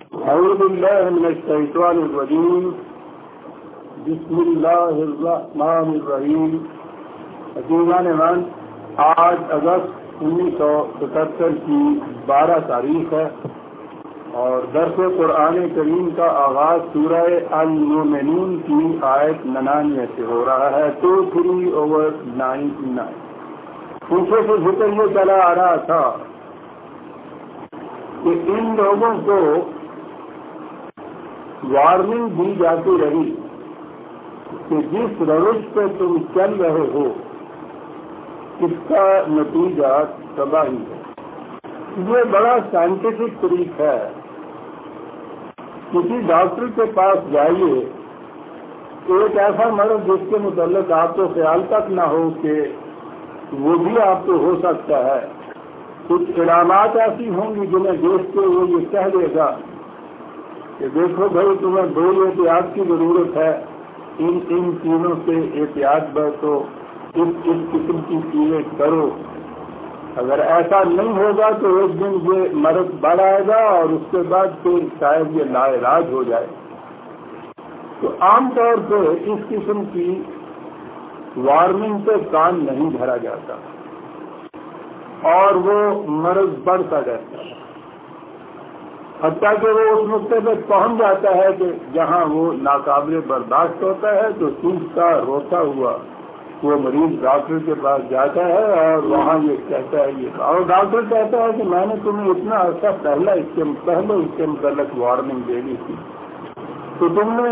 أعوذ بالله من الشيطان الرجيم. بسم الله الرحمن الرحیم. عزیزان ایمان، آج اگست 1977 کی 12 تاریخ ہے اور درس قرآن کریم کا آغاز سورہ المومنون کی آیت 99 سے ہو رہا ہے. 23/99. پیچھے سے ذکر یہ چلا آ رہا تھا کہ ان لوگوں کو وارننگ دی جاتی رہی کہ جس روش پہ تم چل رہے ہو اس کا نتیجہ تباہی ہے. یہ بڑا سائنٹیفک طریقہ ہے. کسی ڈاکٹر کے پاس جائیے، ایک ایسا مرض جس کے متعلق آپ کو خیال تک نہ ہو کہ وہ بھی آپ کو ہو سکتا ہے، کچھ علامات ایسی ہوں گی جنہیں دیکھ کے وہ یہ کہہ دے گا کہ دیکھو بھائی، تمہیں 2 احتیاط کی ضرورت ہے، ان چیزوں سے احتیاط برتو، اس قسم کی چیزیں کرو. اگر ایسا نہیں ہوگا تو ایک دن یہ مرض بڑھ آئے گا اور اس کے بعد پھر شاید یہ لا علاج ہو جائے. تو عام طور پہ اس قسم کی وارننگ پہ کان نہیں بھرا جاتا اور وہ مرض بڑھتا رہتا ہے، حتیٰ کہ وہ اس نقطے پہ پہنچ جاتا ہے کہ جہاں وہ ناقابل برداشت ہوتا ہے تو چیختا روتا ہوا وہ مریض ڈاکٹر کے پاس جاتا ہے اور وہاں یہ کہتا ہے یہ، اور ڈاکٹر کہتا ہے کہ میں نے تمہیں اتنا عرصہ پہلے اس کے متعلق وارننگ دے دی تھی، تو تم نے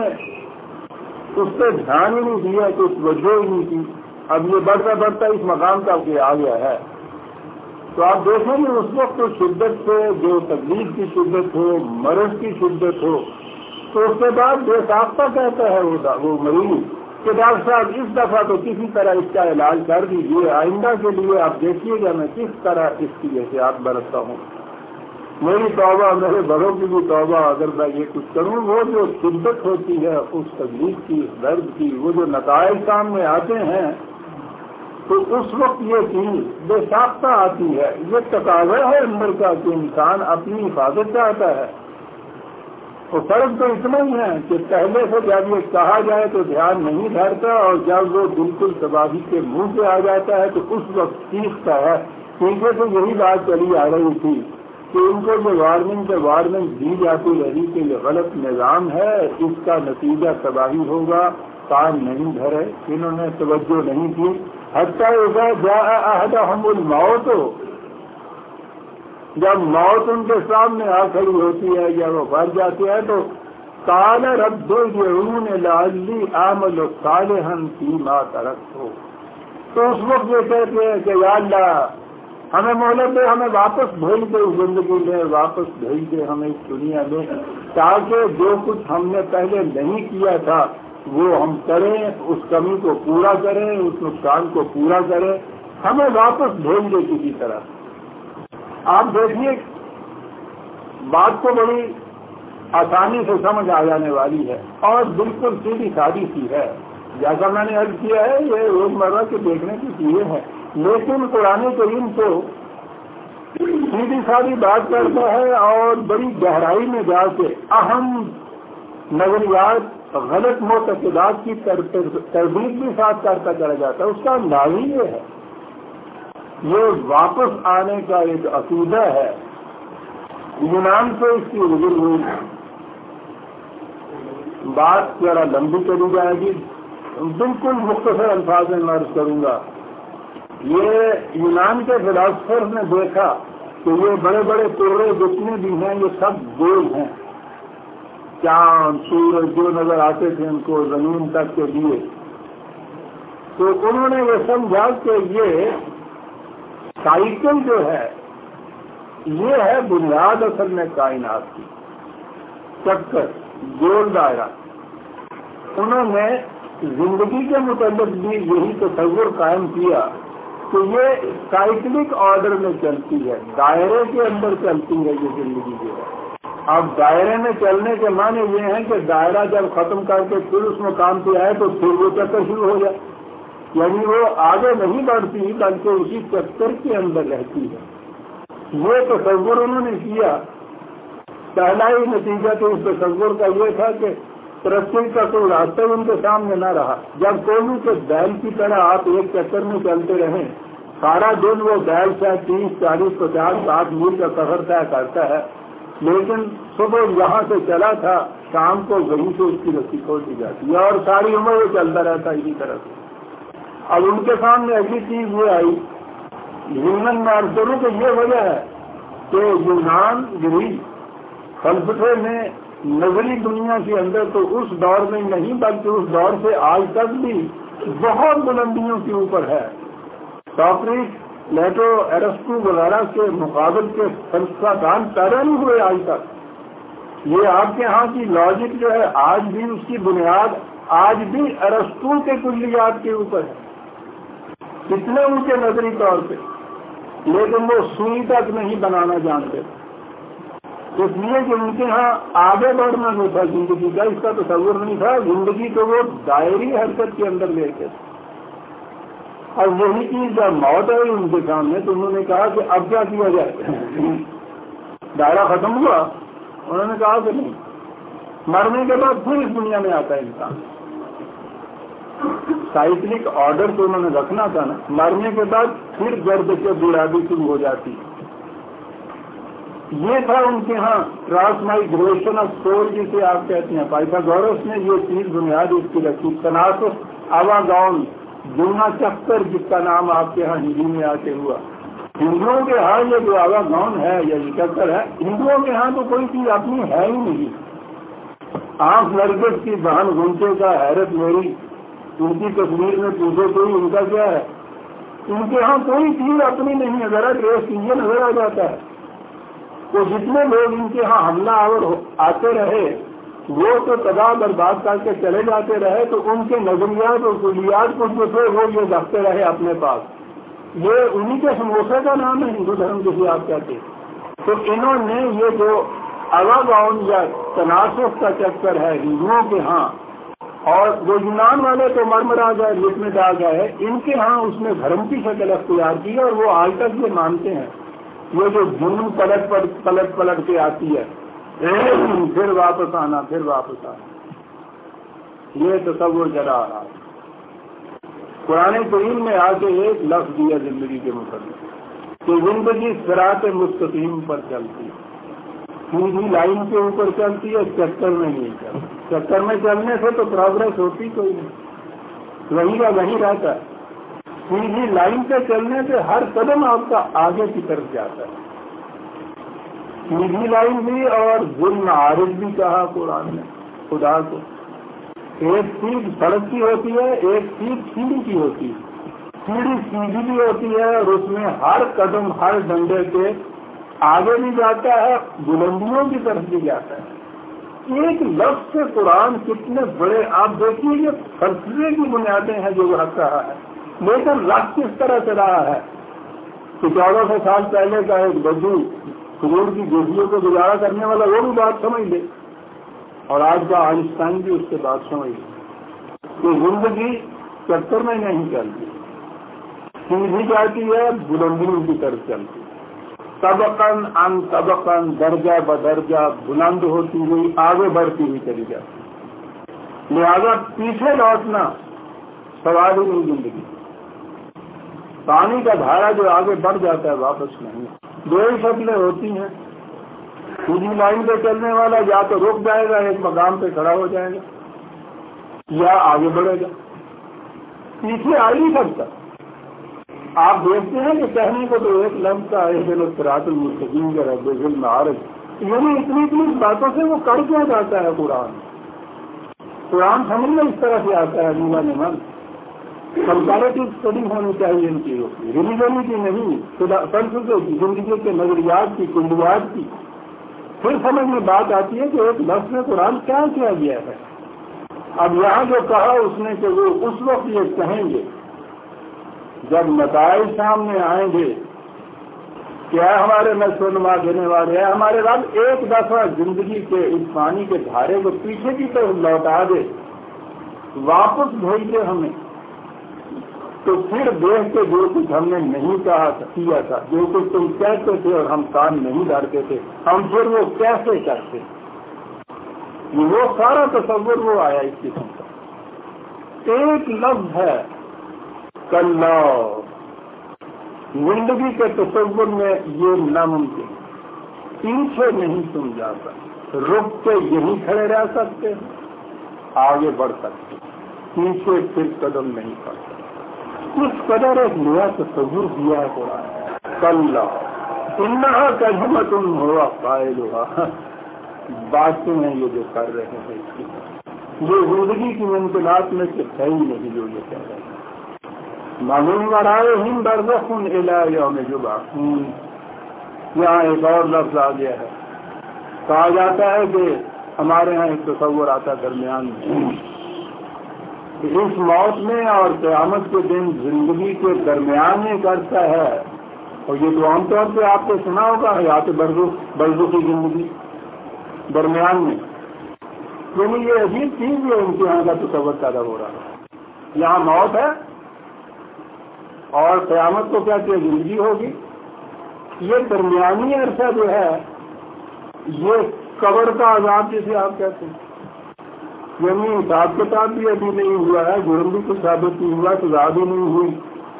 اس پہ دھیان ہی نہیں دیا، کچھ وجہ ہی نہیں کی. اب یہ بڑھتا بڑھتا اس مقام تک آ گیا ہے. تو آپ دیکھیں گے اس وقت شدت سے جو تکلیف کی شدت ہو، مرض کی شدت ہو، تو اس کے بعد بے ساختہ کہتا ہے وہ مریض کہ ڈاکٹر صاحب اس دفعہ تو کسی طرح اس کا علاج کر دیجیے، آئندہ کے لیے آپ دیکھیے گا میں کس طرح اس کی احتیاط برتتا ہوں. میری توبہ، میرے بڑوں کی بھی توبہ، اگر میں یہ کچھ کروں. وہ جو شدت ہوتی ہے اس تکلیف کی، اس درد کی، وہ جو نتائج سامنے آتے ہیں تو اس وقت یہ چیز بے ساختہ آتی ہے. یہ تقاضا ہے اندر کا کہ انسان اپنی حفاظت چاہتا ہے. اور فرق تو اتنا ہی ہے کہ پہلے سے جب یہ کہا جائے تو دھیان نہیں دھرتا، اور جب وہ بالکل تباہی کے منہ پہ آ جاتا ہے تو اس وقت سیکھتا ہے. پیچھے سے یہی بات چلی آ رہی تھی کہ ان کو جو وارننگ دی جاتی رہی کہ یہ غلط نظام ہے، اس کا نتیجہ تباہی ہوگا، کان نہیں دھرے، انہوں نے توجہ نہیں کی. حتیٰ اذا جاء احدهم الموت، جب موت ان کے سامنے آ کھڑی ہوتی ہے یا وہ مر جاتے ہیں تو قال رب ارجعون لعلی اعمل صالحا فیما ترکت، تو اس وقت یہ کہتے ہیں کہ یا اللہ ہمیں مہلت دے، ہمیں واپس بھیج دے اس زندگی میں، واپس بھیج دے ہمیں اس دنیا میں، تاکہ جو کچھ ہم نے پہلے نہیں کیا تھا وہ ہم کریں، اس کمی کو پورا کریں، اس نقصان کو پورا کریں، ہمیں واپس بھیج دے کسی طرح. آپ دیکھیے بات کو بڑی آسانی سے سمجھ آ جانے والی ہے اور بالکل سیدھی سادی سی ہے. جیسا میں نے عرض کیا ہے یہ روزمرہ کے دیکھنے کی چیزیں ہیں، لیکن قرآن کریم تو سیدھی سادی بات کرتا ہے اور بڑی گہرائی میں جا کے اہم نظریات، غلط معتقدات کی تردید بھی ساتھ کرتا چلا جاتا ہے. اس کا انداز ہی یہ ہے، یہ واپس آنے کا ایک عقیدہ ہے. یونان سے اس کی رجوع ہوئی، بات ذرا لمبی چلی جائے گی، بالکل مختصر الفاظ میں عرض کروں گا. یہ یونان کے فلاسفرز نے دیکھا کہ یہ بڑے بڑے تورے جتنے بھی ہیں یہ سب گول ہیں، چاند سورج جو نظر آتے تھے ان کو زمین تک کے دیے. تو انہوں نے یہ سمجھا کہ یہ سائیکل جو ہے یہ ہے بنیاد اصل میں کائنات کی، چکر، گول دائرہ. انہوں نے زندگی کے متعلق بھی یہی تصور قائم کیا کہ یہ سائیکلک آرڈر میں چلتی ہے، دائرے کے اندر چلتی ہے یہ زندگی جو ہے. اب دائرے میں چلنے کے معنی یہ ہیں کہ دائرہ جب ختم کر کے پھر اس مقام پہ آئے تو پھر وہ چکر شروع ہو جائے، یعنی وہ آگے نہیں بڑھتی بلکہ اسی چکر کے اندر رہتی ہے. یہ تصور انہوں نے کیا پہلا ہی نتیجہ تو اس تصور کا یہ تھا کہ ترقی کا کوئی راستہ ان کے سامنے نہ رہا. جب کوئی کے بیل کی طرح آپ ایک چکر میں چلتے رہیں، سارا دن وہ بیل سے 30، 40، 50، 60 میل کا سفر طے کرتا ہے، لیکن صبح یہاں سے چلا تھا، شام کو وہیں سے اس کی رسی کھول دی جاتی ہے اور ساری عمر وہ چلتا رہتا اسی طرح سے. اب ان کے سامنے اگلی چیز یہ آئی، یونان مارکروں کی یہ وجہ ہے کہ یونان گریک فلسفے میں نظری دنیا کے اندر تو اس دور میں نہیں بلکہ اس دور سے آج تک بھی بہت بلندیوں کے اوپر ہے. سوکریٹس، پلیٹو، ایرسٹو وغیرہ کے مقابل کے فلسفہ دان پیدا نہیں ہوئے آج تک. یہ آپ کے ہاں کی لاجک جو ہے آج بھی اس کی بنیاد آج بھی ایرسٹو کے کلیات کے اوپر ہے، کتنے اونچے نظری طور پہ، لیکن وہ سوئی تک نہیں بنانا جانتے، اس لیے کہ ان کے ہاں آگے بڑھنا جو تھا زندگی کا، اس کا تصور نہیں تھا. زندگی کو وہ دائری حرکت کے اندر لے کے، اور وہی چیز جب موت آئی ان کے سامنے تو انہوں نے کہا کہ اب کیا کیا جائے، دائرہ ختم ہوا. انہوں نے کہا کہ نہیں، مرنے کے بعد پھر اس دنیا میں آتا ہے انسان. سائیکلک آرڈر تو انہوں نے رکھنا تھا نا، مرنے کے بعد پھر گرد کے بڑھاپی شروع ہو جاتی. یہ تھا ان کے ہاں کراس مائگریشن آف سول جسے آپ کہتے ہیں. پائتھاگورس نے یہ چیز بنیاد اس کی رکھی. تناسخ آواگون جمنا چکر جس کا نام آپ کے ہاں ہندی میں آ کے ہوا. ہندوؤں کے ہاں یہ جو آواگون ہے یا یہ چکر ہے، ہندوؤں کے ہاں تو کوئی چیز اپنی ہے ہی نہیں. آنکھ نرگس کی بہن گنچے کا حیرت میری، ان کی تصویر میں پوچھے کوئی ان کا کیا ہے، ان کے ہاں کوئی چیز اپنی نہیں ہے. ذرا ٹریس کیجیے نظر آ جاتا ہے. تو جتنے لوگ ان کے ہاں حملہ آور آتے رہے وہ تو تباہ برباد کر کے چلے جاتے رہے، تو ان کے نظریات اور کلیات کو جو تھے وہ یہ رکھتے رہے اپنے پاس. یہ انہی کے سموسے کا نام ہے ہندو دھرم جسے آپ کہتے ہیں. تو انہوں نے یہ جو آواگون یا تناسخ کا چکر ہے ہندوؤں کے ہاں، اور وہ یونان والے تو مرمرا گئے، لکھنے آ گئے، ان کے ہاں اس نے دھرم کی شکل اختیار کی اور وہ آج تک یہ مانتے ہیں. یہ جو جنون پلٹ کے آتی ہے، پھر واپس آنا، پھر واپس آنا، یہ تصور چلا آ رہا ہے. قرآن کریم میں آ کے ایک لفظ دیا زندگی کے متعلق کہ زندگی صراط مستقیم پر چلتی ہے، سیدھی لائن کے اوپر چلتی ہے، چکر میں نہیں چلتی. چکر میں چلنے سے تو پروگرس ہوتی کوئی نہیں، وہیں کا وہیں رہتا ہے. سیدھی لائن پہ چلنے سے ہر قدم آپ کا آگے کی طرف جاتا ہے. سیدھی لائن بھی اور ظلم عارض بھی کہا قرآن نے خدا کو. ایک سیدھ سڑک کی ہوتی ہے، ایک سیدھ سیڑھی کی ہوتی ہے. سیڑھی سیدھی بھی ہوتی ہے اور اس میں ہر قدم ہر ڈنڈے کے آگے بھی جاتا ہے، بلندیوں کی طرف بھی جاتا ہے. ایک لفظ سے قرآن کتنے بڑے، آپ دیکھیے یہ فلسفے کی بنیادیں ہیں جو وہ رکھ رہا ہے، لیکن رقص کس طرح سے رہا ہے کہ 1400 سال پہلے کا ایک بدو کھجور کی گوٹیوں کو گزارا کرنے والا وہ بھی بات سمجھ لے، اور آج کا آئنسٹائن بھی اس سے بات سمجھ لے کہ زندگی چکر میں نہیں چلتی، سیدھی جاتی ہے، بلندیوں کی طرف چلتی. طبقاً ان طبقاً، درجہ بدرجہ بلند ہوتی ہوئی آگے بڑھتی ہوئی چلی جاتی. لہذا پیچھے لوٹنا سوال ہی نہیں زندگی. پانی کا دھارا جو آگے بڑھ جاتا ہے واپس نہیں. دو ہی شکلیں ہوتی ہیں، سیدھی لائن پہ چلنے والا یا تو رک جائے گا، ایک مقام پہ کھڑا ہو جائے گا، یا آگے بڑھے گا، پیچھے آ نہیں سکتا. آپ دیکھتے ہیں کہ کہنے کو تو ایک لفظ کا ہے صراط المستقیم کا رب ذل معارج، یعنی اتنی باتوں سے وہ کر کیا جاتا ہے. قرآن سمجھنا اس طرح سے آتا ہے نیلا نمن. کمپیریٹو اسٹڈی ہونی چاہیے ان چیزوں کی، ریلیجن کی نہیں، فلسفے کی، زندگی کے نظریات کی، کلیات کی. پھر سمجھ میں بات آتی ہے کہ ایک لفظ میں قرآن کیا کیا گیا ہے. اب یہاں جو کہا اس نے کہ وہ اس وقت یہ کہیں گے جب نتائج سامنے آئیں گے کہ اے ہمارے نشو نما دینے والے، ہمارے رب ایک دفعہ زندگی کے اس پانی کے دھارے کو پیچھے کی طرف لوٹا دے، واپس بھیج دے ہمیں. تو پھر دیکھ کے جو کچھ ہم نے نہیں کیا تھا، جو کچھ تم کہتے تھے اور ہم کان نہیں ڈالتے تھے، ہم پھر وہ کیسے کرتے؟ وہ سارا تصور وہ آیا اس قسم کا۔ ایک لفظ ہے کلا، زندگی کے تصور میں یہ ناممکن، پیچھے نہیں تم جا سکتے، رک کے یہیں کھڑے رہ سکتے، آگے بڑھ سکتے، پیچھے پھر قدم نہیں پڑ سکتے۔ اس قدر ایک نیا تصور دیا ہے قرآن۔ کلا انہا کلمۃ ہوا قائلھا، باتیں ہیں یہ جو کر رہے ہیں، اس کی یہ زندگی کی ممکنات میں سے ہے ہی نہیں جو یہ کہہ رہے ہیں۔ من ورائہم برزخ الی یوم یبعثون، یہاں ایک اور لفظ آ گیا ہے، کہا جاتا ہے کہ ہمارے ہاں ایک تصور آتا درمیان میں کہ اس موت میں اور قیامت کے دن زندگی کے درمیان میں کرتا ہے، اور یہ تو عام طور پہ آپ نے سنا ہوگا حیات برزخی زندگی درمیان میں، یعنی یہ عجیب چیز ہے ان کے یہاں کا تصور پیدا ہو رہا ہے۔ یہاں موت ہے اور قیامت کو کیا کہ زندگی ہوگی، یہ درمیانی عرصہ جو ہے یہ قبر کا عذاب جسے آپ کہتے ہیں، یعنی حساب کتاب بھی ابھی نہیں ہوا ہے، جرم بھی کچھ ثابت نہیں ہوا، سزا بھی نہیں ہوئی،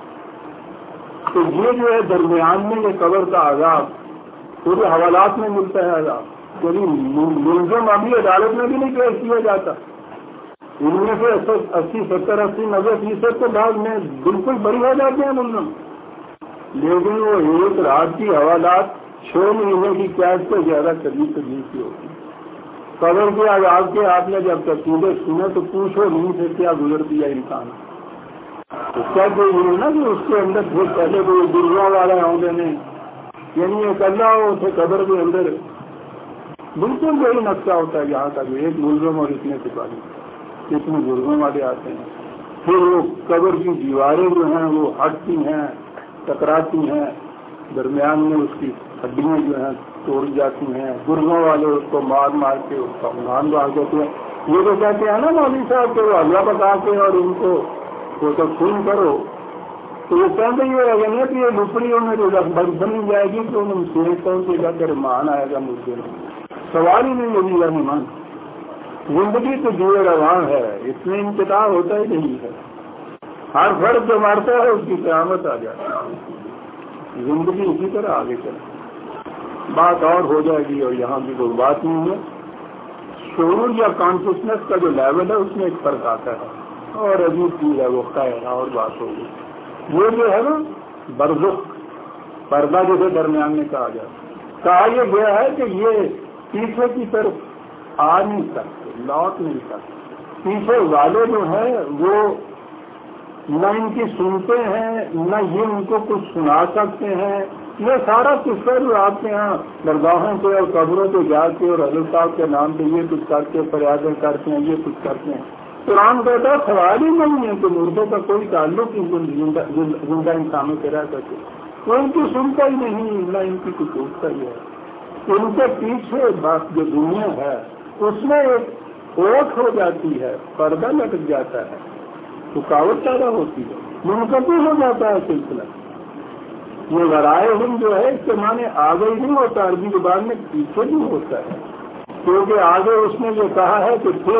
تو یہ جو ہے درمیان میں یہ قبر کا عذاب پورے حوالات میں ملتا ہے عذاب، یعنی ملزم ابھی عدالت میں بھی نہیں پیش کیا جاتا، ان میں سے 80 70 80 90% تو بعد میں بالکل بری ہو جاتے ہیں ملزم، لیکن وہ ایک رات کی حوالات 6 مہینے کی قید سے زیادہ قریب کی ہوتی ہے۔ قبر کے عذاب کے آپ نے جب تک سیدھے سنے تو پوچھو نہیں سے کیا گزر دیا انسان، تو کیا کوئی نہیں نا کہ اس کے اندر پھر پہلے کوئی گرگوں والا ہوں گے نہیں، یعنی ایک اللہ ہو اسے قبر کے اندر بالکل وہی نقشہ ہوتا ہے یہاں کا، جو ایک ملزم اور اتنے سپاہی اتنے گرگوں والے آتے ہیں، پھر وہ قبر کی دیواریں جو ہیں وہ ہٹتی ہیں، ٹکراتی ہیں، درمیان میں اس کی ہڈیاں جو ہیں توڑ جاتی ہیں، گرگوں والے اس کو مار مار کے اس کا ایمان باہر دیتے ہیں۔ یہ تو کہتے ہیں نا مولوی صاحب کہ وہ اللہ پکا کے اور ان کو وہ سب خون کرو، تو وہ کہیں گے یہ اگر نہیں کہ یہ لپڑیوں میں جو بنی جائے گی تو انہیں سورج پہنچے گا کہ ایمان آئے گا مجھ سے، سوال ہی نہیں ہوگی گا ایمان۔ زندگی تو جو رواں ہے اس میں انقطاع ہوتا ہی نہیں ہے، ہر فرد جو مرتا ہے اس کی قیامت آ جاتی ہے، زندگی اسی طرح آگے چلے، بات اور ہو جائے گی اور یہاں کی کوئی بات نہیں ہے۔ شعور یا کانشیسنس کا جو لیول ہے اس میں ایک فرق آتا ہے اور عجیب چیز ہے وہ خیر اور بات ہوگی۔ وہ جو ہے نا برزخ پردہ جیسے درمیان میں کہا جاتا، کہا یہ گیا ہے کہ یہ پیچھے کی طرف آ نہیں سکتے، لوٹ نہیں سکتے، پیچھے والے جو ہیں وہ نہ ان کی سنتے ہیں نہ یہ ان کو کچھ سنا سکتے ہیں۔ یہ سارا قصہ جو آپ کے یہاں درگاہوں پہ اور قبروں پہ جا کے اور حضرت صاحب کے نام پہ یہ کچھ کرتے فریادیں کرتے ہیں، یہ کچھ کرتے ہیں، قرآن کہتا ہے سوال ہی نہیں ہے کہ مردوں کا کوئی تعلق زندہ انسانوں سے رہ سکے، وہ ان کی سنتا ہی نہیں نہ ان کی کچھ پوچھتا ہی ہے۔ ان کے پیچھے بات جو دنیا ہے اس میں ایک اوٹ ہو جاتی ہے، پردہ لٹک جاتا ہے، رکاوٹ پیدا ہوتی ہے، منقطع ہو جاتا ہے سلسلہ۔ یہ ورائے ہم جو ہے اس کے معنی آگے ہی نہیں ہوتا، عربی زبان میں پیچھے بھی ہوتا ہے، کیونکہ آگے اس نے یہ کہا ہے کہ پھر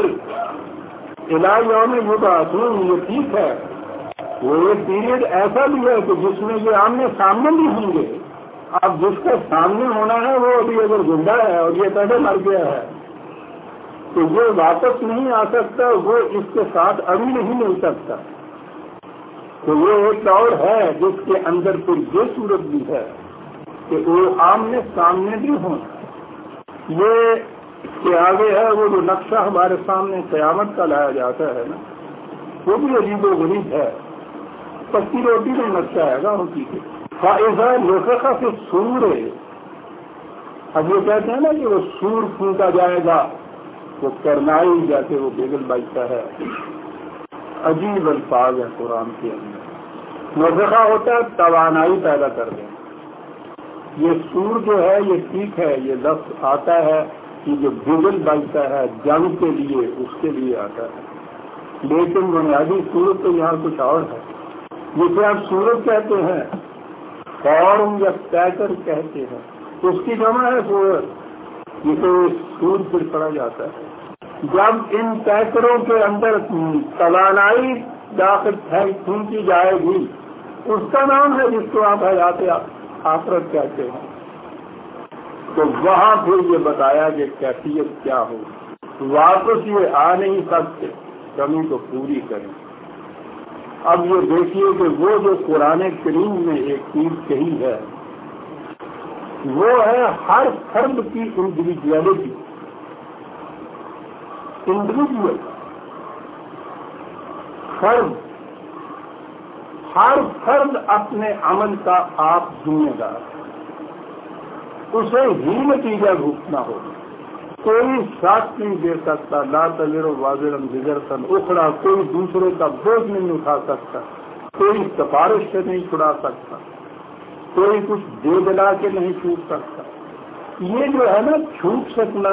الی یوم یبعثون، یہ ٹھیک ہے، وہ ایک پیریڈ ایسا بھی ہے کہ جس میں یہ آمنے سامنے بھی ہوں گے، اب جس کا سامنے ہونا ہے وہ ابھی اگر زندہ ہے اور یہ پہلے مر گیا ہے تو وہ واپس نہیں آ سکتا، وہ اس کے ساتھ ابھی نہیں مل سکتا، تو وہ ایک اور ہے جس کے اندر پھر یہ صورت بھی ہے کہ وہ آمنے سامنے بھی ہوں۔ یہ اس کے آگے ہے وہ جو نقشہ ہمارے سامنے قیامت کا لایا جاتا ہے نا، وہ بھی عجیب و غریب ہے، پکی روٹی میں نقشہ ہے گا ان کی فائزہ لوکھا سے سور ہے۔ اب یہ کہتے ہیں نا کہ وہ سور پھونکا جائے گا، وہ کرنائی جیسے وہ بیگل بجتا ہے، عجیب الفاظ ہے قرآن کے اندر۔ نفخہ ہوتا ہے توانائی پیدا کر دیں، یہ سور جو ہے یہ ٹھیک ہے، یہ لفظ آتا ہے کہ جو بیگل بجتا ہے جنگ کے لیے اس کے لیے آتا ہے، لیکن بنیادی صورت تو یہاں کچھ اور ہے۔ جسے آپ سورج کہتے ہیں، فارم یا پیکر کہتے ہیں، اس کی جمع ہے سورج، جسے سورج پر پڑا جاتا ہے۔ جب ان پیکروں کے اندر توانائی داخل پھونکی جائے گی، اس کا نام ہے جس کو آپ حیات آخرت کہتے ہیں، تو وہاں پھر یہ بتایا کہ کیفیت کیا ہو۔ واپس یہ آ نہیں سکتے، کمی کو پوری کریں۔ اب یہ دیکھیے کہ وہ جو قرآن کریم میں ایک چیز کہی ہے وہ ہے ہر فرد کی انڈیویجویلٹی، انڈیویجول فرد، ہر فرد اپنے عمل کا آپ ذمہ دار ہے، اسے ہی نتیجہ بھگتنا ہوگا۔ کوئی ساتھ نہیں دے سکتا، لا تزر وازرۃ وزر اخرى، کوئی دوسرے کا بوجھ نہیں اٹھا سکتا، کوئی سفارش سے نہیں چھڑا سکتا، کوئی کچھ دے دلا کے نہیں چھوٹ سکتا۔ یہ جو ہے نا چھوٹ سکنا،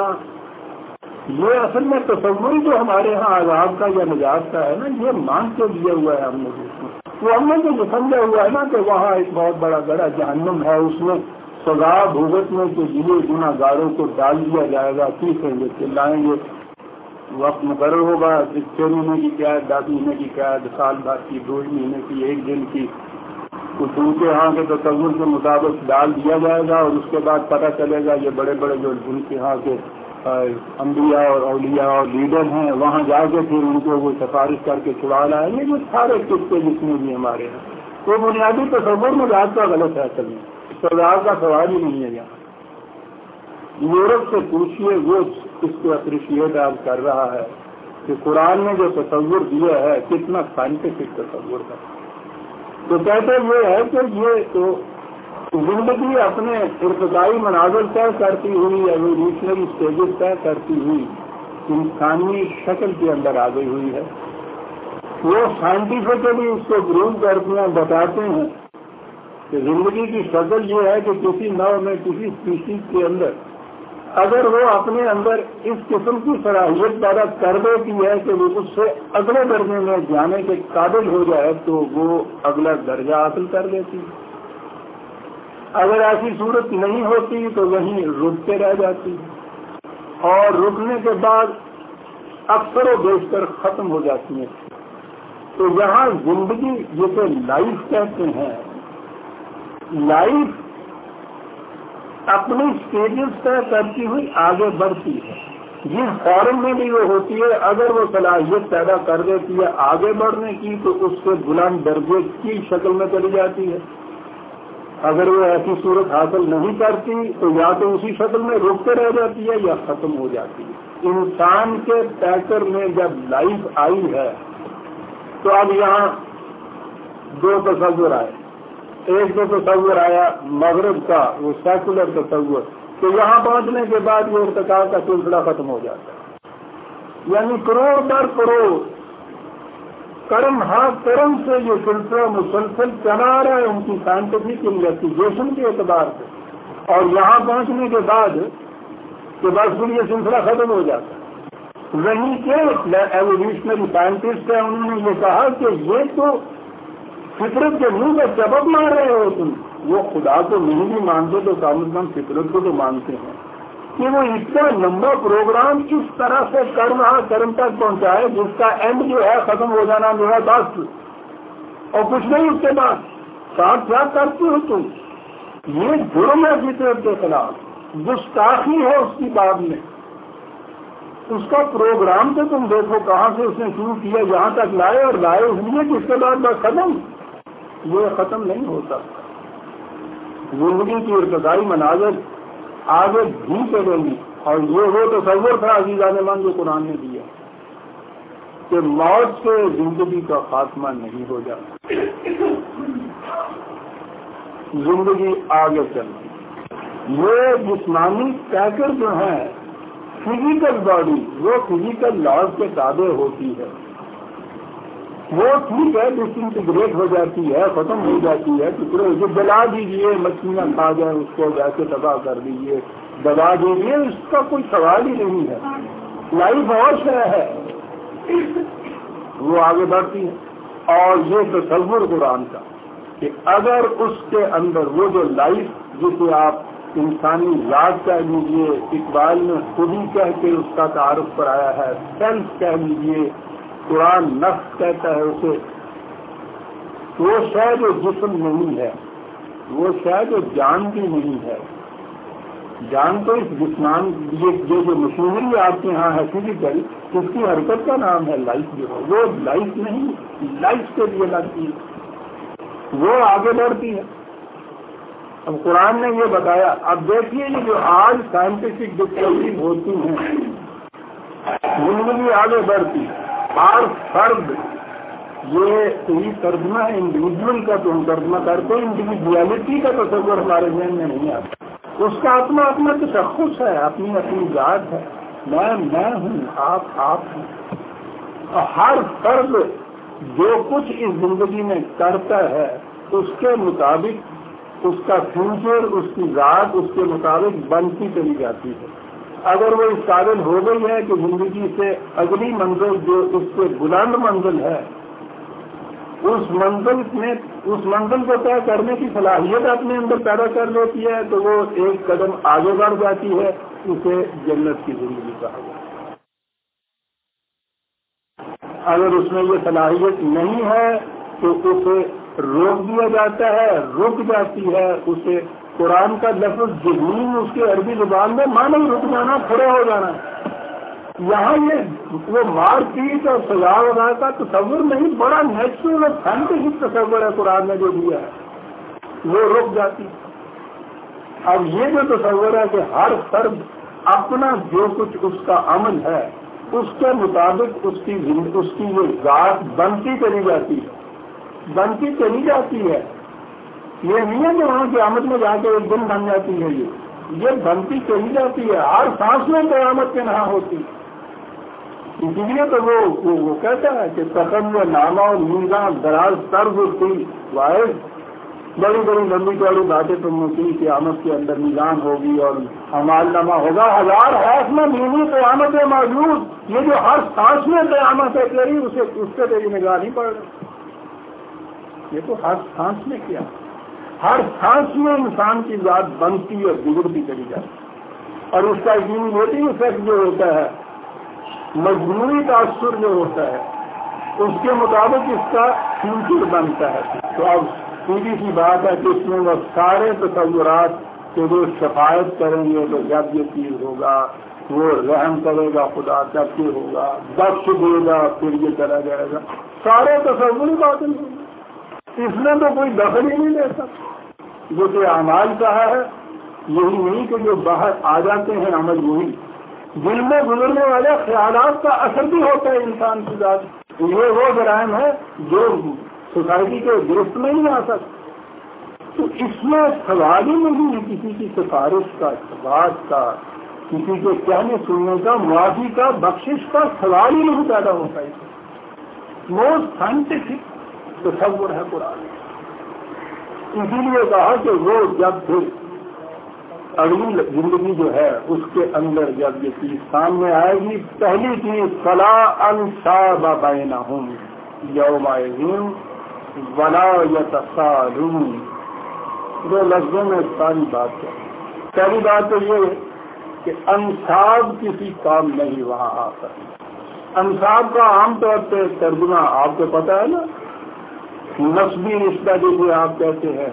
یہ اصل میں تصور جو ہمارے ہاں عذاب کا یا نجات کا ہے نا، یہ مان کے دیا ہوا ہے ہم نے، وہ ہم نے تو سمجھا ہوا ہے نا کہ وہاں ایک بہت بڑا گڑھا جہنم ہے، اس میں سزا بھگتنے کے لیے گناہ گاروں کو ڈال دیا جائے گا، چیخیں گے چلائیں گے، وقت مقرر ہوگا، 6 مہینے کی قید، 10 مہینے کی قید، سال بھر کی، 2 مہینے کی، 1 دن کی، کچھ ان کے ہاں کے تصور کے مطابق ڈال دیا جائے گا، اور اس کے بعد پتہ چلے گا یہ بڑے بڑے جو ان کے ہاں کے انبیاء اور اولیاء اور لیڈر ہیں، وہاں جا کے پھر ان کو وہ سفارش کر کے چھڑا لائیں گے۔ یہ سارے قصے جتنے بھی ہمارے ہیں وہ بنیادی تصور میں بات کا غلط ہے، اصل میں سزا کا سوال ہی نہیں ہے۔ یہاں یورپ سے پوچھیے، وہ اس کو اپریشیٹ آپ کر رہا ہے کہ قرآن نے جو تصور دیا ہے کتنا سائنٹیفک تصور ہے۔ تو کہتے یہ ہے کہ یہ تو زندگی اپنے ارتقائی مناظر طے کرتی ہوئی، ایوولوشنری اسٹیجز طے کرتی ہوئی انسانی شکل کے اندر آ گئی ہوئی ہے۔ وہ سائنٹیفکلی اس کو پروو کرتے ہیں، بتاتے ہیں کہ زندگی کی شکل یہ ہے کہ کسی نوع میں، کسی اسپیشیز کے اندر اگر وہ اپنے اندر اس قسم کی صلاحیت پیدا کر دیتی ہے کہ وہ اس سے اگلے درجے میں جانے کے قابل ہو جائے تو وہ اگلا درجہ حاصل کر لیتی ہے۔ اگر ایسی صورت نہیں ہوتی تو وہیں رکتے رہ جاتی ہے، اور رکنے کے بعد اکثر و بیشتر ختم ہو جاتی ہیں۔ تو یہاں زندگی جسے لائف کہتے ہیں، لائف اپنی اسٹیجز طے کرتی ہوئی آگے بڑھتی ہے۔ جس فارم میں بھی وہ ہوتی ہے، اگر وہ صلاحیت پیدا کر دیتی ہے آگے بڑھنے کی تو اس سے بلند درجے کی شکل میں چلی جاتی ہے۔ اگر وہ ایسی صورت حاصل نہیں کرتی تو یا تو اسی شکل میں رکتے رہ جاتی ہے یا ختم ہو جاتی ہے۔ انسان کے پیکر میں جب لائف آئی ہے تو اب یہاں 2 تصور آئے۔ ایک تو تصور آیا مغرب کا، وہ سیکولر تصور، کہ یہاں پہنچنے کے بعد وہ ارتقاء کا سلسلہ ختم ہو جاتا ہے، یعنی کروڑ در کروڑ کرم ہاں کرم سے یہ سلسلہ مسلسل چلا رہا ہے ان کی سائنٹیفک انویسٹیگیشن کے اعتبار سے، اور یہاں پہنچنے کے بعد کہ بس پھر یہ سلسلہ ختم ہو جاتا ہے۔ وہیں کے ایوولوشنری سائنٹسٹ ہیں، انہوں نے یہ کہا کہ یہ تو فطرت کے منہ میں سبب مار رہے ہو تم، وہ خدا کو نہیں بھی مانتے تو کم از کم فطرت کو تو مانتے ہیں کہ وہ اتنا لمبا پروگرام اس طرح سے کرم تک پہنچائے جس کا اینڈ جو ہے ختم ہو جانا جو ہے بس، اور کچھ نہیں اس کے بعد ساتھ کیا کرتے ہو تم۔ یہ جرم ہے فطرت کے خلاف، گستاخی ہے اس کی بات میں۔ اس کا پروگرام تو تم دیکھو کہاں سے اس نے شروع کیا، یہاں تک لائے، اور لائے اس لیے کہ اس کے بعد بس ختم، یہ ختم نہیں ہوتا۔ زندگی کی ارتقائی مناظر آگے بھی چلیں گی، اور یہ وہ تصور تھا عزیزان من جو قرآن نے دیا کہ موت سے زندگی کا خاتمہ نہیں ہو جاتا، زندگی آگے چلتی۔ یہ جسمانی پیکر جو ہیں فزیکل باڈی، وہ فزیکل لاز کے تابع ہوتی ہے، وہ ٹھیک ہے ڈس انٹیگریٹ ہو جاتی ہے، ختم ہو جاتی ہے، ٹکڑے جو جلا دیجیے، مچھلیاں کھا جائیں اس کو ویسے تباہ کر دیجیے، دبا دیجیے، اس کا کوئی سوال ہی نہیں ہے۔ لائف اور شے ہے، وہ آگے بڑھتی ہے۔ اور یہ تصور قرآن کا کہ اگر اس کے اندر وہ جو لائف جسے آپ انسانی ذات کہہ لیجیے، اقبال نے خود ہی کہہ کے اس کا تعارف کرایا ہے، سیلف کہہ لیجیے، قرآن نفس کہتا ہے اسے، وہ شے جو جسم نہیں ہے، وہ شے جو جان بھی نہیں ہے، جان تو اس جسمان یہ جو مشینری آپ کے یہاں ہے فزیکل، اس کی حرکت کا نام ہے لائف، جو ہے وہ لائف نہیں، لائف کے لیے لگتی ہے، وہ آگے بڑھتی ہے۔ اب قرآن نے یہ بتایا، اب دیکھیے یہ جو آج سائنٹیفک ڈسکوری ہوتی ہیں، زندگی آگے بڑھتی، ہر فرد، یہ صحیح ترجمہ ہے انڈیویجول کا، تو ہم ترجمہ کرتے ہیں انڈیویجویلٹی کا تصور ہمارے ذہن میں نہیں آتا، اس کا اپنا اپنا تشخص ہے، اپنی اپنی ذات ہے، میں ہوں، آپ ہیں، اور ہر فرد جو کچھ اس زندگی میں کرتا ہے اس کے مطابق اس کا فیوچر، اس کی ذات اس کے مطابق بنتی چلی جاتی ہے۔ اگر وہ اس قابل ہو گئی ہے کہ زندگی سے اگلی منزل جو اس سے بلند منزل ہے، اس منزل کو طے کرنے کی صلاحیت اپنے اندر پیدا کر لیتی ہے، تو وہ ایک قدم آگے بڑھ جاتی ہے، اسے جنت کی زندگی کہا جاتا ہے۔ اگر اس میں یہ صلاحیت نہیں ہے تو اسے روک دیا جاتا ہے، رک جاتی ہے، اسے قرآن کا لفظ جنین اس کے عربی زبان میں معنی رک جانا، کھڑے ہو جانا، یہاں یہ وہ مار پیٹ اور سزا وغیرہ کا تصور نہیں، بڑا نیچرل اور سائنٹیفک تصور ہے قرآن نے جو دیا ہے، وہ رک جاتی۔ اب یہ جو تصور ہے کہ ہر فرد اپنا جو کچھ اس کا عمل ہے اس کے مطابق اس کی یہ ذات بنتی چلی جاتی ہے، یہ نہیں ہے کہ وہاں قیامت میں جا کے ایک دن بن جاتی ہے، یہ بنتی چلی جاتی ہے، ہر سانس میں قیامت کے نہ ہوتی۔ اسی لیے تو وہ کہتا ہے کہ سخن و نامہ اور میزان دراز طرز تھی واحد، بڑی بڑی لمبی چوڑی باتیں تم نے کی، قیامت کے اندر میزان ہوگی اور اعمال نامہ ہوگا، ہزار حیث میں مینی قیامت موجود، یہ جو ہر سانس میں قیامت ہے تیری، اس سے تیری نگاہ نہیں پڑ رہی، یہ تو ہر سانس میں کیا، ہر سانس میں انسان کی ذات بنتی اور بگڑتی چلی جاتی، اور اس کا ایکومولیٹنگ افیکٹ جو ہوتا ہے، مجموعی تاثر جو ہوتا ہے، اس کے مطابق اس کا فیوچر بنتا ہے۔ تو اب سیدھی سی بات ہے کہ اس میں وہ سارے تصورات کہ وہ شفاعت کریں گے تو جب یہ چیز ہوگا، وہ رحم کرے گا خدا تب یہ ہوگا، بخش دے گا پھر یہ چلا جائے گا، سارے تصور ہی باطل ہوں گے، اس میں تو کوئی دخل ہی نہیں لیتا۔ جو کہ اعمال کہا ہے یہی نہیں کہ جو باہر آ جاتے ہیں عمل، وہی دل میں گزرنے والے خیالات کا اثر بھی ہوتا ہے انسان کی ذات، یہ وہ جرائم ہے جو سوسائٹی کے گرفت میں نہیں آ سکتا۔ تو اس میں سوال ہی نہیں ہے کسی کی سفارش کا، بات کا، کسی کے کہنے سننے کا، معافی کا، بخشش کا سوال ہی نہیں پیدا ہوتا ہے۔ موسٹ سائنٹیفک تصور ہے قرآن، اسی لیے کہا کہ وہ جب پھر اگلی زندگی جو ہے اس کے اندر جب یہ چیز سامنے آئے گی، پہلی چیز فلا انصاب بینہم یومئذ ولا یتساءلون، دو لفظوں میں ساری بات ہے۔ پہلی بات تو یہ کہ انصاب کسی کام نہیں وہاں آ کر، انصاب کا عام طور پہ ترجمہ آپ کو پتا ہے نا، نسبی رشتہ جسے آپ کہتے ہیں،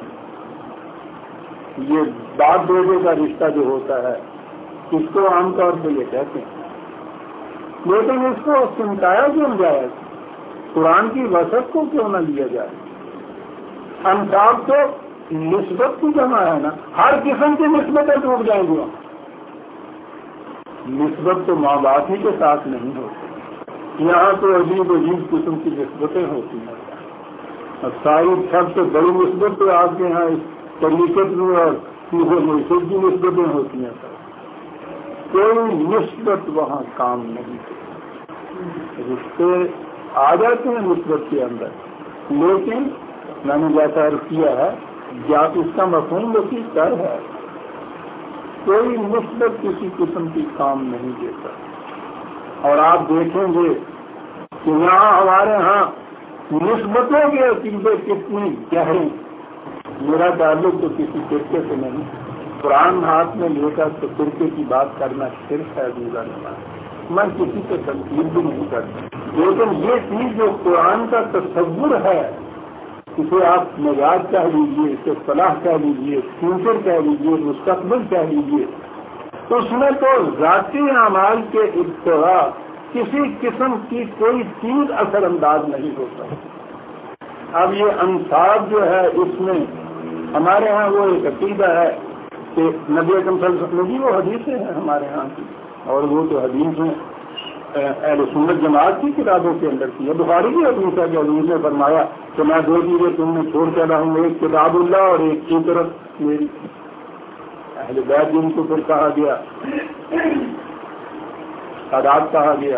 یہ باپ بیٹے کا رشتہ جو ہوتا ہے اس کو عام طور پہ یہ کہتے ہیں، لیکن اس کو سمٹایا کیوں جائے، قرآن کی وصف کو کیوں نہ لیا جائے؟ انصاب تو نسبت کی جمع ہے نا، ہر قسم کی نسبتیں ٹوٹ جائیں گی، نسبت تو ماں باپ ہی کے ساتھ نہیں ہوتی، یہاں تو عجیب عجیب قسم کی نسبتیں ہوتی ہیں، ساری سب سے بڑی نسبت تو آپ کے یہاں طریقت میں اور سیدھے مرشد کی نسبتیں ہوتی ہیں، کوئی نسبت وہاں کام نہیں کرتی، رشتے آ جاتے ہیں نسبت کے اندر، لیکن میں نے جیسا عرض کیا ہے اس کا مفہوم وسیع تر ہے، کوئی نسبت کسی قسم کی کام نہیں دیتا۔ اور آپ دیکھیں گے کہ یہاں ہمارے ہاں نسبتوں کے عقیدے کتنے گہرے. میرا تعلق تو کسی فرقے سے نہیں. قرآن ہاتھ میں لے کر تو فرقے کی بات کرنا شرک ہے عزیزان. میں کسی سے تنقید بھی نہیں کرتا، لیکن یہ چیز جو قرآن کا تصور ہے، اسے آپ نجات کہہ لیجیے، اسے فلاح کہہ لیجیے، فیوچر کہہ لیجیے، مستقبل کہہ لیجیے، تو اس میں تو ذاتی اعمال کے ابتدا کسی قسم کی کوئی چیز اثر انداز نہیں ہوتا. اب یہ انصاب جو ہے، اس میں ہمارے ہاں وہ ایک عقیدہ ہے کہ نبی اکرم صلی اللہ علیہ وسلم کی وہ حدیثیں ہیں ہمارے ہاں کی، اور وہ تو حدیث ہیں اہل سنت جماعت کی کتابوں کے اندر کی ہے. بخاری کی حدیث ہے کہ حضور نے فرمایا کہ میں دو چیزیں تم نے چھوڑ چلا ہوں، ایک کتاب اللہ اور ایک کی طرف میری. اہل بیت جن کو پھر کہا گیا، سادات کہا گیا،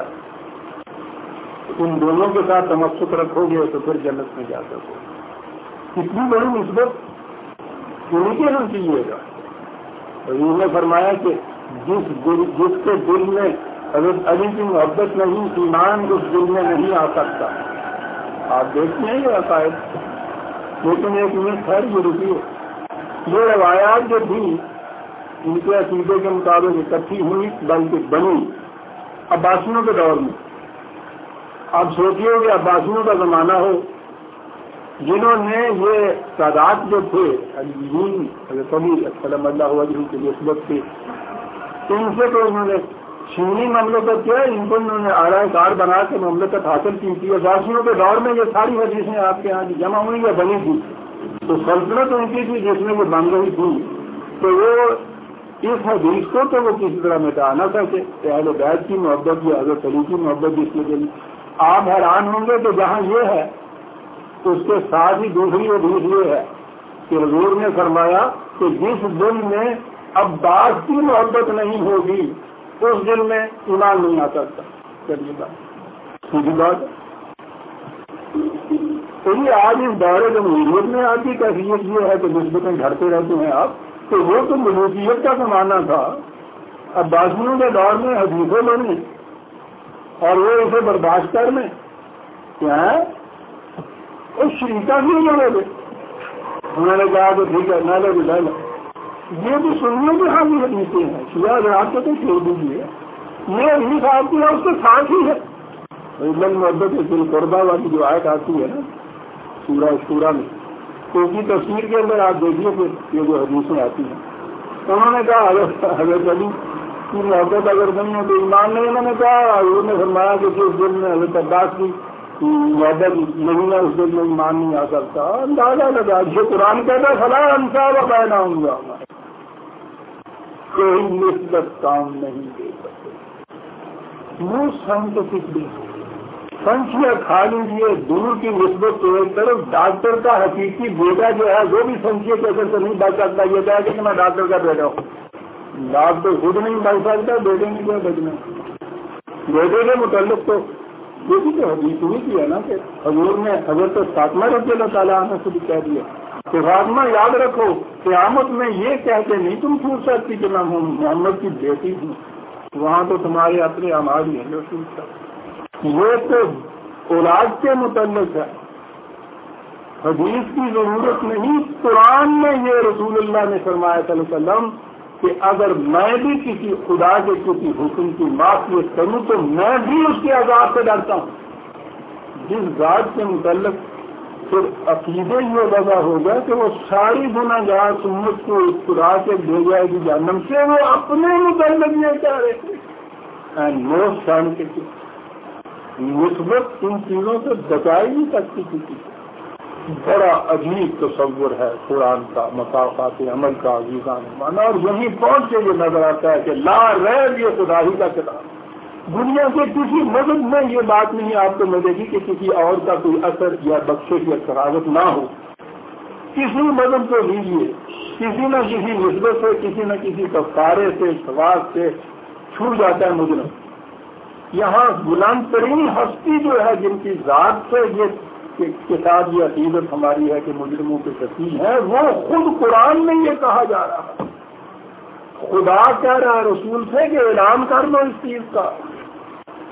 ان دونوں کے ساتھ تمسک رکھو گے تو پھر جنت میں جا سکو. کتنی بڑی نسبت انہیں کے ہم کیجیے گا. حضور نے فرمایا کہ جس کے دل میں حضرت علی کی محبت نہیں، ایمان اس دل میں نہیں آ سکتا. آپ دیکھتے ہیں یہ عقائد، لیکن ایک منٹ خیر یہ رکیے. یہ روایات جو تھی ان کے عقیدے کے مطابق اکٹھی ہوئی بلکہ بنی عباسیوں کے دور میں. آپ سوچیے کہ عباسیوں کا زمانہ ہو، جنہوں نے یہ سادات جو تھے حضرت علی سلام اللہ وجہ کی نسبت تھی، ان سے تو انہوں نے چینی مملکت کیا، ان کو انہوں نے آرائے کار بنا کے مملکت حاصل کی تھی. عباسیوں کے دور میں یہ ساری حدیثیں آپ کے یہاں جمع ہوئی یا بنی تھی، تو سلطنت ان کی تھی جس میں وہ بن رہی تھی. تو وہ اس حدیث کو تو وہ کسی طرح مٹا نہ سکے کہ اہل بیت کی محبت یا حضرت علی کی محبت جس میں چلی. آپ حیران ہوں گے کہ جہاں یہ ہے اس کے ساتھ ہی دوسری حدیث یہ ہے کہ حضور نے فرمایا کہ جس دل میں عباس کی محبت نہیں ہوگی اس دل میں ایمان نہیں آ سکتا. چلیے بات سیدھی بات ہے. آج اس دور جمہوریت میں آپ کی کیفیت یہ ہے کہ نسبتیں گھڑتے رہتے ہیں آپ، تو وہ تو ملوکیت کا زمانہ تھا. عباسیوں کے دور میں حدیثیں بنی اور وہ اسے برداشت کر لیں. کیا ہے وہ شریکہ بھی لگے تھے. انہوں نے کہا کہ ٹھیک ہے نہ لے لے لو. یہ بھی سننے کے ہاں بھی حدیثیں ہیں. شیعہ حضرات کو تو چھوڑ دیجیے، یہ حدیث آپ کی ہے اس کے ساتھ ہی ہے. محبت دل قربہ والی جو آیت آتی ہے نا سورہ شورا میں، تو اس کی تفسیر کے اندر آپ دیکھیے کہ یہ جو حدیثیں آتی ہیں، انہوں نے کہا حضرت علی کی محبت اگر نہیں ہے تو ایمان نہیں. انہوں نے کہا حضور نے فرمایا کہ جس دل میں حضرت عباس کی محبت نہیں ہے اس دل میں ایمان نہیں آ سکتا. اندازہ لگا جو قرآن کہتا ہے فلاں انصاف پیدا ہوں گا، کوئی نسبت کام نہیں دے سکتے. وہ سائنٹیفکلی سنچیا کھا لیجیے. دور کی نسبت تو ایک طرف، ڈاکٹر کا حقیقی بیٹا جو ہے وہ بھی سنچیا کے اثر سے نہیں بچ سکتا. یہ کہا کہ میں ڈاکٹر کا بیٹا ہوں. ڈاکٹر خود نہیں بچ سکتا، بیٹے نہیں کیا بچنا. بیٹے کے متعلق تو یہ بھی تو حدیث ہوئی کی ہے نا کہ حضور نے حضرت فاطمہ رضی اللہ تعالیٰ عنہ سے بھی کہہ دیا کہ فاطمہ یاد رکھو قیامت میں یہ کہتے نہیں تم پوچھ سکتی کہ میں محمد کی بیٹی ہوں، وہاں تو تمہارے اپنے اعمال ہی ہیں جو پوچھتا. یہ تو اولاد کے متعلق ہے، حدیث کی ضرورت نہیں. قرآن میں یہ رسول اللہ نے فرمایا صلی اللہ علیہ وسلم کہ اگر میں بھی کسی خدا کے کسی حکم کی معافیت کروں تو میں بھی اس کے عذاب سے ڈرتا ہوں. جس ذات کے متعلق پھر عقیدے یہ وضع ہوگا کہ وہ ساری گناہ گار سنت کو اس خدا سے دے جائے گی جہنم سے، وہ اپنے متعلق یہ کہہ رہے تھے. اینڈ موسٹ سائنٹیفک نسبت ان چیزوں سے بچائی نہیں سکتی کسی. بڑا عجیب تصور ہے قرآن کا مقامات عمل کا عزیزان مانا، اور یہیں پہنچ کے یہ نظر آتا ہے کہ لا ریب یہ خدا ہی کا کتاب. دنیا کے کسی مذہب میں یہ بات نہیں آپ کو ملے گی کہ کسی اور کا کوئی اثر یا بخشش یا سراغت نہ ہو. کسی مذہب کو لیجیے، کسی نہ کسی نسبت سے، کسی نہ کسی تفکارے سے، سواس سے چھوٹ جاتا ہے مجرم. یہاں بلند ترین ہستی جو ہے جن کی ذات سے یہ کتاب یہ عقیدت ہماری ہے کہ مجرموں کے شفیع ہے، وہ خود قرآن میں یہ کہا جا رہا ہے. خدا کہہ رہا ہے رسول سے کہ اعلان کر لو اس چیز کا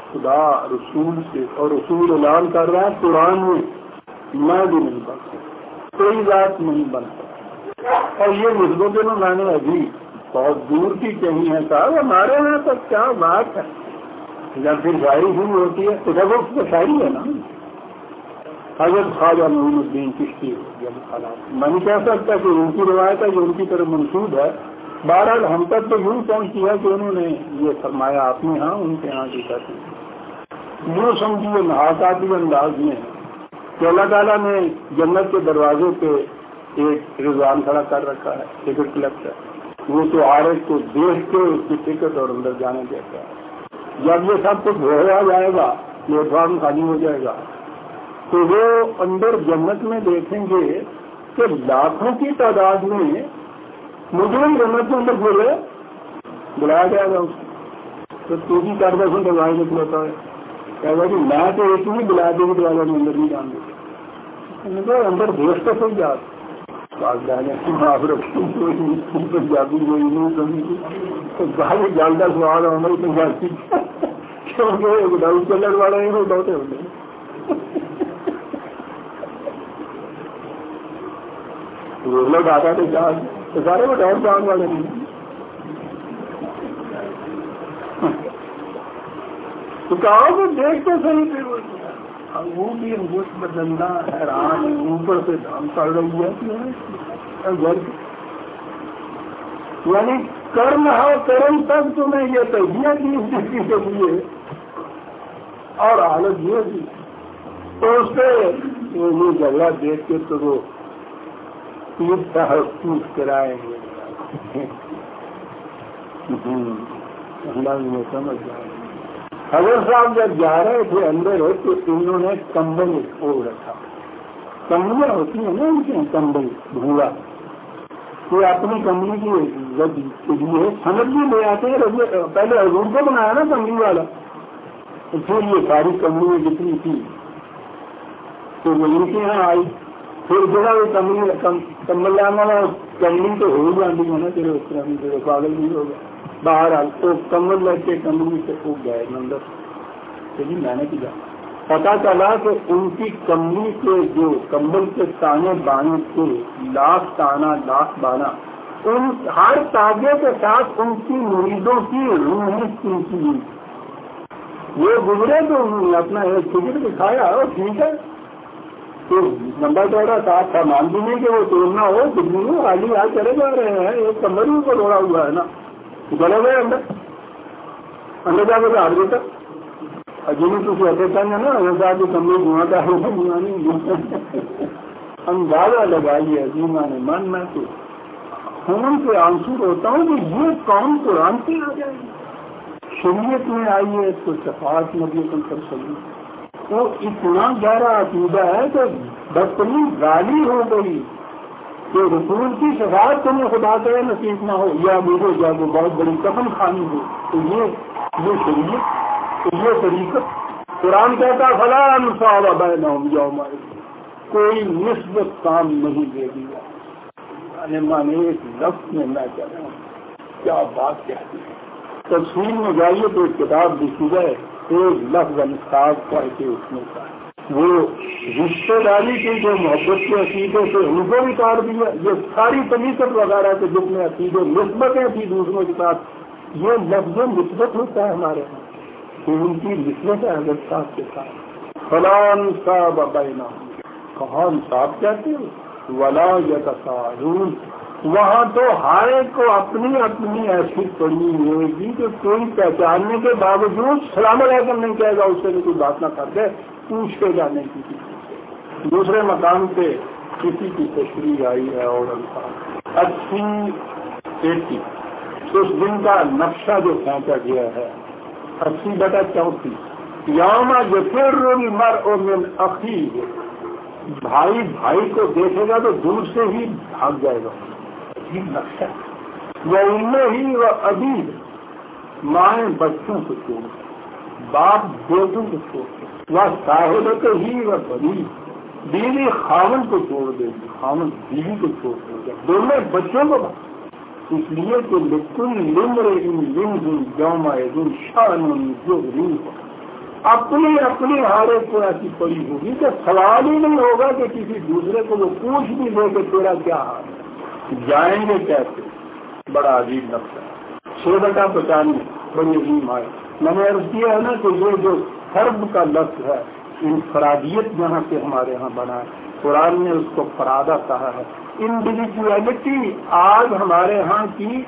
خدا رسول سے، اور رسول اعلان کر رہا ہے قرآن میں میں بھی نہیں بن سکتا، کوئی ذات نہیں بن سکتا. اور یہ نسبتیں میں نے ابھی بہت دور کی کہیں ہے صاحب، ہمارے یہاں تک کیا بات ہے. جب پھر شاعری شروع ہوتی ہے تو جب اس میں شاعری ہے نا، حضرت خواجہ معین الدین چشتی میں نہیں کہہ سکتا کہ ان کی روایت ہے جو ان کی طرف منسوب ہے. بہرحال ہم تک تو یوں پہنچی ہے کہ انہوں نے یہ فرمایا اپنے ہاں، ان کے ہاں کی کہتے یوں سمجھیے محاکاتی انداز میں کہ اللہ تعالیٰ نے جنت کے دروازے پہ ایک رضوان کھڑا کر رکھا ہے، ٹکٹ کلیکٹر. وہ تو عارض کو دیکھ کے اس کی ٹکٹ اور اندر جانے دیتا ہے. جب یہ سب کچھ ہو جائے گا، پلیٹ فارم خالی ہو جائے گا، تو وہ اندر جنت میں دیکھیں گے کہ لاکھوں کی تعداد میں مجرم جنت کے اندر بلایا جائے گا اس کو. تو بھی کارپوریشن دروازے میں کھلوتا ہے، کہے گا کہ میں تو ایک ہی بلا دوں گی دروازہ میں اندر نہیں جان دے. اندر دیش کا کوئی جات پنجابی کوئی نہیں کمی باہر جانتا سوال ہونا ہی پنجابی چلنے والے ہیں بہت ہوتے لوگ آتا تھے جہاز تو سارے وہ ڈور جان والے نہیں. تو کہا کہ دیکھتے صحیح پھر وہ بھی انگوشت بدلنا حیران اوپر سے دام پڑ رہی ہے یعنی کرم ہے کرم تک تمہیں یہ تجزیہ کی زندگی کے لیے اور حالت یہ تھی. تو اس پہ یہ جگہ دیکھ کے تو وہ پیر صاحب پوچھ کرائیں گے سمجھ جائیں. حضرت صاحب جب جا رہے تھے اندر تو انہوں نے کمبل اوڑھ رکھا. کمبلیاں ہوتی ہیں نا ان کے کمبل بھوڑا، تو اپنی کمبلی کی لیے سمجھ بھی لے آتے ہیں. پہلے حضور کو بنایا نا کمبلی والا، پھر یہ ساری کمبلیاں جتنی تھی تو وہ ان کے یہاں آئی. پھر جگہ وہ کمبل لانا کمبلی تو ہو جاتی ہے نا تیرے اس طرح تیرے پاگل نہیں ہوگا. باہر آ تو کمبل لگ کے کمبلی سے اٹھ گئے اندر. لیکن میں نے کیا پتا چلا کہ ان کی کمبلی کے جو کمبل کے تانے بانے تھے، لاکھ تانا لاکھ بانا، ان ہر تاگے کے ساتھ ان کی مریدوں کی روحیں سنتی ہوئی. وہ گزرے تو انہوں نے اپنا ایک ٹکٹ دکھایا اور ٹھیک ہے تو لمبا چوڑا ساتھ سامان بھی نہیں کہ وہ توڑنا ہو کچھ نہیں ہو، خالی آج چلے جا رہے ہیں. ایک کمبل ہی کو دوڑا ہوا ہے نا، چلے گئے اندر جا کے ہار دیتا جنہیں کچھ ہوتا ہے نا صاحب کی کمبل گھماتا ہے اندازہ لگائیے جیما نے من میں تو خون سے آنسو ہوتا ہوں کہ یہ قوم قرآن سے آ جائے گی. شریعت میں آئیے تو شفاعت نبی کر سکیں. تو اتنا گہرا عقیدہ ہے کہ بدترین غالی ہو گئی کہ رسول کی شفاعت تمہیں خدا سے نصیب نہ ہو یا میرے جا وہ بہت بڑی کفن خانی ہو. تو یہ شریعت، یہ طریقت قرآن کہتا فلا انصاب بینہم یوم کوئی نسبت کام نہیں دے دیا. میں ایک لفظ میں میں کہہ رہا ہوں کیا بات کہتی ہے. تفصیل میں جائیے تو ایک کتاب لکھی جائے ایک لفظ انصاب کر کے اس میں کا وہ رشتے داری کی جو محبت کے عقیدے سے ان کو بھی کاٹ دیا. یہ ساری طریقت وغیرہ کے جس میں عقیدے نسبتیں تھی دوسروں کے ساتھ، یہ لفظ نسبت ہوتا ہے ہمارے یہاں کہ ان کی نسبت ہے حضرت صاحب کے ساتھ. فلان صاحب بینہم کہاں صاحب کہتے ہیں ولا یتساءلون. وہاں تو ہر ایک کو اپنی اپنی ایسی پڑی ہوئے گی کہ کوئی پہچاننے کے باوجود سلام علیکم نہیں کہے گا، اس سے بھی کوئی بات نہ کر دے پوچھ کے جانے کی. دوسرے مقام پہ کسی کی تشریح آئی ہے اور 80 اس دن کا نقشہ جو کھینچا گیا ہے 80/34 یوم یفر المرء من اخیہ. بھائی بھائی کو دیکھے گا تو دور سے ہی بھاگ جائے گا. نقشہ وہ ان ہی وہ ابھی مائیں بچوں کو چھوڑ باپ بیٹوں کو چھوڑ وہ صاحبت ہی وہ بڑی بیوی خاون کو چھوڑ دے گی، خاون بیوی کو چھوڑ دے گا، دونوں بچوں کو. اس لیے کہ بالکل لمر ان لمز یوم شان جو اپنی اپنی ہر ایک کو ایسی پڑی ہوگی کہ سوال ہی نہیں ہوگا کہ کسی دوسرے کو وہ پوچھ بھی دے کہ تیرا کیا حال ہے. جائیں گے کیسے؟ بڑا عجیب لفظ ہے. 6/95 بڑی عظیم آئے. میں نے عرض کیا ہے نا کہ یہ جو فرد کا لفظ ہے، انفرادیت جہاں سے ہمارے ہاں بنا ہے، قرآن نے اس کو فرادہ کہا ہے. انڈیویجویلٹی آج ہمارے ہاں کی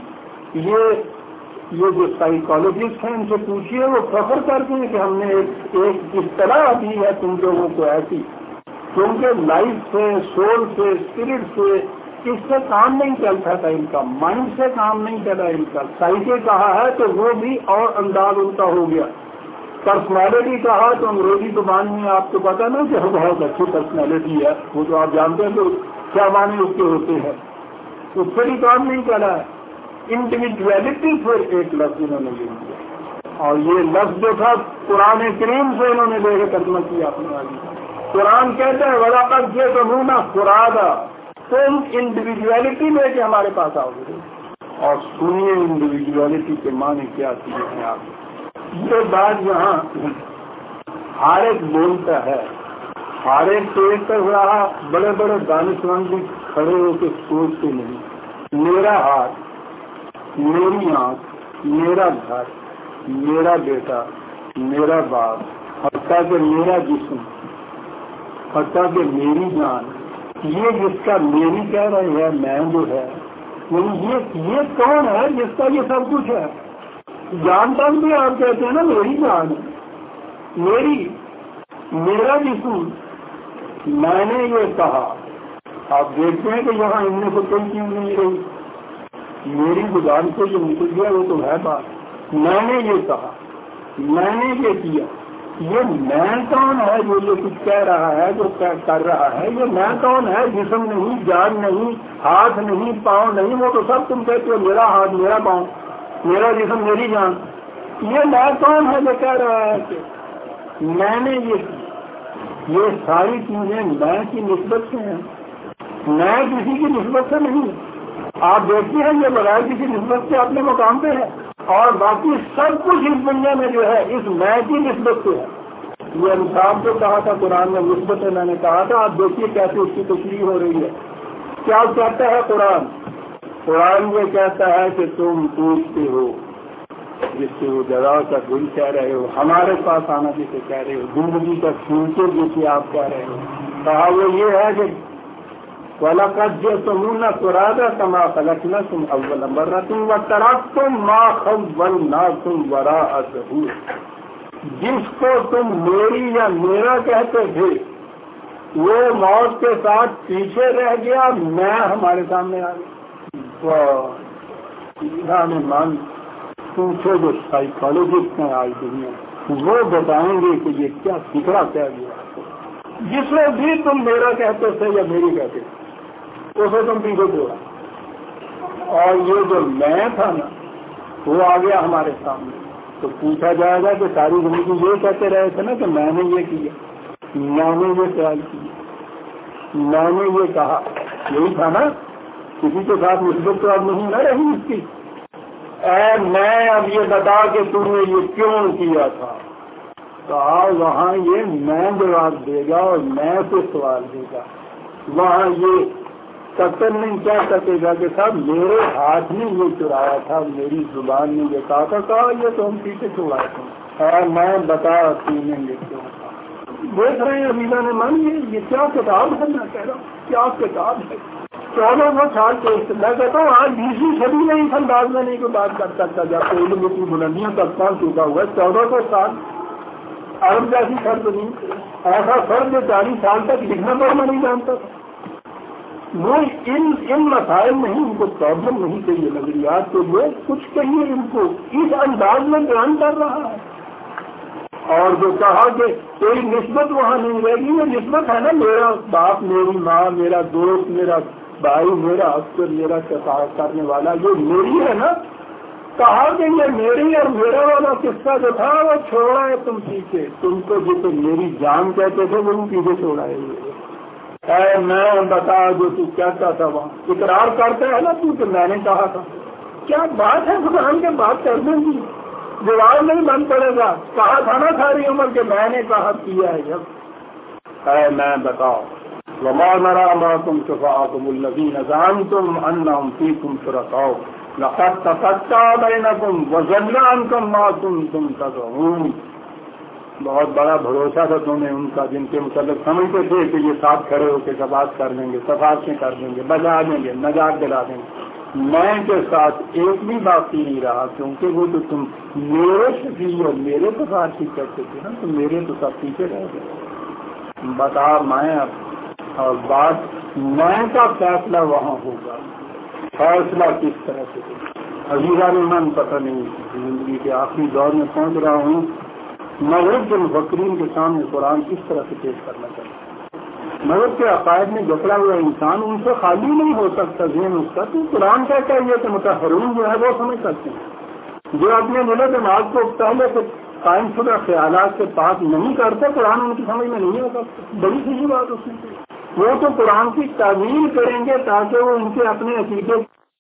یہ جو سائیکالوجسٹ ہیں ان سے پوچھیے، وہ فخر کرتے ہیں کہ ہم نے ایک اصطلاح دی ہے تم لوگوں کو ایسی، کیونکہ لائف سے، سول سے، اسپرٹ سے اس سے کام نہیں چلتا تھا ان کا، مائنڈ سے کام نہیں چلا ان کا. سائیکے کہا ہے تو وہ بھی اور انداز ان کا ہو گیا. پرسنالٹی کہا تو انگریزی زبان میں آپ کو پتا نا کہ بہت اچھی پرسنالٹی ہے، وہ تو آپ جانتے ہیں تو کیا معنی اس کے ہوتے ہیں، اس سے بھی کام نہیں چلا ہے. انڈیویجویلٹی پر ایک لفظ انہوں نے لے لیا، اور یہ لفظ جو تھا قرآن کریم سے انہوں نے لے کے ترجمہ کیا اپنے آگے. قرآن کہتا ہے وَلَقَدْ جِئْتُمُونَا فُرَادًا، تم انڈیویجویلٹی لے کے ہمارے پاس آؤ گے. اور سنیے انڈیویجویلٹی کے معنی کیا چیز ہیں آپ. یہ بات یہاں ہر ایک بولتا ہے، ہر ایک پیٹ کر رہا، بڑے بڑے دانشمند بھی کھڑے ہو کے سوچتے نہیں. میرا ہاتھ، میری آنکھ، میرا گھر، میرا بیٹا، میرا باپ، حتیٰ کہ میرا جسم، حتیٰ کہ میری جان، یہ جس کا میری کہہ رہے ہیں میں جو ہے، یہ کون ہے جس کا یہ سب کچھ ہے؟ جان تک بھی آپ کہتے ہیں نا میری جان ہے، میرا جسم، میں نے یہ کہا. آپ دیکھتے ہیں کہ یہاں ان میں سے کوئی چیز نہیں رہی. میری زبان سے جو نکل گیا وہ تو ہے بات. میں نے یہ کہا، میں نے یہ کیا. یہ میں کون ہے جو یہ کچھ کہہ رہا ہے، جو کر رہا ہے؟ یہ میں کون ہے؟ جسم نہیں، جان نہیں، ہاتھ نہیں، پاؤں نہیں. وہ تو سب تم کہتے ہو میرا ہاتھ، میرا پاؤں، میرا جسم، میری جان. یہ میں کون ہے جو کہہ رہا ہے کہ میں نے یہ کی؟ یہ ساری چیزیں میں کی نسبت سے ہیں، میں کسی کی نسبت سے نہیں. آپ دیکھتے ہیں یہ بغیر کسی نسبت سے اپنے مقام پہ ہے، اور باقی سب کچھ اس دنیا میں جو ہے اس میں کی نسبت سے ہے. یہ انصاف جو کہا تھا قرآن میں نسبت ہے، میں نے کہا تھا. آپ دیکھیے کیسے اس کی تشریح ہو رہی ہے. کیا کہتا ہے قرآن یہ کہتا ہے کہ تم پوچھتے ہو جس سے وہ جگہ کا دل کہہ رہے ہو، ہمارے پاس آنا جسے کہہ رہے ہو، زندگی کا فیوچر جسے آپ کہہ رہے ہو. کہا وہ یہ ہے کہ وَلَقَدْ جِئْتُمُونَا فُرَادًا كَمَا خَلَقْنَاكُمْ أَوَّلَ مَرَّةٍ وَتَرَكْتُم مَّا خَوَّلْنَاكُمْ وَرَاءَ ظُهُورِكُمْ. جس کو تم میری یا میرا کہتے تھے وہ موت کے ساتھ پیچھے رہ گیا، میں ہمارے سامنے آ گیا. مان پوچھو جو سائیکالوجسٹ ہیں آج دنیا، وہ بتائیں گے کہ یہ کیا بگڑا کہہ گیا. جس میں بھی تم میرا کہتے تھے یا میری کہتے تھے اسے تم پیچھے چھوڑا، اور یہ جو میں تھا نا وہ آ گیا ہمارے سامنے. تو پوچھا جائے گا کہ ساری زندگی یہ کہتے رہے تھے نا کہ میں نے یہ کیا، میں نے یہ خیال کیا، میں نے یہ کہا. یہی تھا نا. کسی کے ساتھ نسبت تو اب نہیں نہ رہی اس کی. اے میں اب یہ بتا کہ تم نے یہ کیوں کیا تھا. کہا وہاں یہ میں جواب دے گا اور میں سے سوال دے گا. وہاں یہ قتل نہیں کہہ سکے گا کہ صاحب میرے ہاتھ نے یہ چرایا تھا، میری زبان نے یہ کہا یہ تو ہم پیچھے چھوڑائے تھے. اور میں بتا تین یہ کیوں تھا. دیکھ رہے ہیں ابیلا نے مان یہ کیا کتاب ہے. میں کہہ رہا ہوں کیا کتاب ہے. 1400 سال کے میں کہتا ہوں آج 20ویں صدی میں اس انداز میں نہیں کوئی بات کر سکتا جب علم کی بلندیوں تک پہنچ چکا ہوا ہے. 1400 سال عرب جیسی فرد نہیں، ایسا فرد جو 40 سال تک لکھنا پڑھنا نہیں جانتا تھا. وہ ان مسائل نہیں، ان کو پرابلم نہیں چاہیے نظریات کے لیے کچھ کہیے ان کو. اس انداز میں بیان کر رہا ہے. اور جو کہا کہ کوئی نسبت وہاں نہیں رہے گی، یہ نسبت ہے نا میرا باپ، میری ماں، میرا دوست، میرا بھائی، میرا افسر، میرا شفاعت کرنے والا، یہ میری ہے نا. کہا کہ یہ میری اور میرا والا قصہ جو تھا وہ چھوڑا ہے تم پیچھے. تم کو جسے میری جان کہتے تھے وہ پیچھے چھوڑا ہے. اے میں بتا جو تو کہتا تھا وہاں اقرار کرتا ہے نا تو کہ میں نے کہا تھا. کیا بات ہے قرآن کے بات کرنے کی. جواب نہیں بن پڑے گا. کہا تھا نا ساری عمر کہ میں نے کہا کیا ہے. جب اے میں بتاؤ وما نرى معكم شفعاءكم الذين زعمتم انهم فيكم شركاء لقد تقطع بينكم وضل عنكم ما كنتم تزعمون. بہت بڑا بھروسہ تھا تمہیں ان کا جن کے متعلق سمجھتے تھے کہ یہ ساتھ کھڑے ہو کے شفاعت کر دیں گے, شفاعتیں کر دیں گے, بجا دیں گے, نجات دلا دیں گے. میں کے ساتھ ایک بھی باقی نہیں رہا, کیونکہ وہ جو تم میرے شفیع اور میرے شفاعت کرتے تھے نا, تو میرے تو سب پیچھے رہ گئے. بتا میں اور بات میں کا فیصلہ وہاں ہوگا. فیصلہ کس طرح سے عزیزان من پتہ نہیں, زندگی کے آخری دور میں پہنچ رہا ہوں. مغرب کے مفکرین کے سامنے قرآن کس طرح سے پیش کرنا چاہیے. مغرب کے عقائد میں جکڑا ہوا انسان ان سے خالی نہیں ہو سکتا ذہن اس کا. تو قرآن کا چاہیے کہ متحرون جو ہے وہ سمجھ سکتے ہیں. جو اپنے دل و دماغ کو پہلے سے قائم شدہ خیالات سے پاک نہیں کرتے, قرآن ان کی سمجھ میں نہیں آ سکتا. بڑی سی بات اس میں وہ تو قرآن کی تعویل کریں گے تاکہ وہ ان کے اپنے عقیدے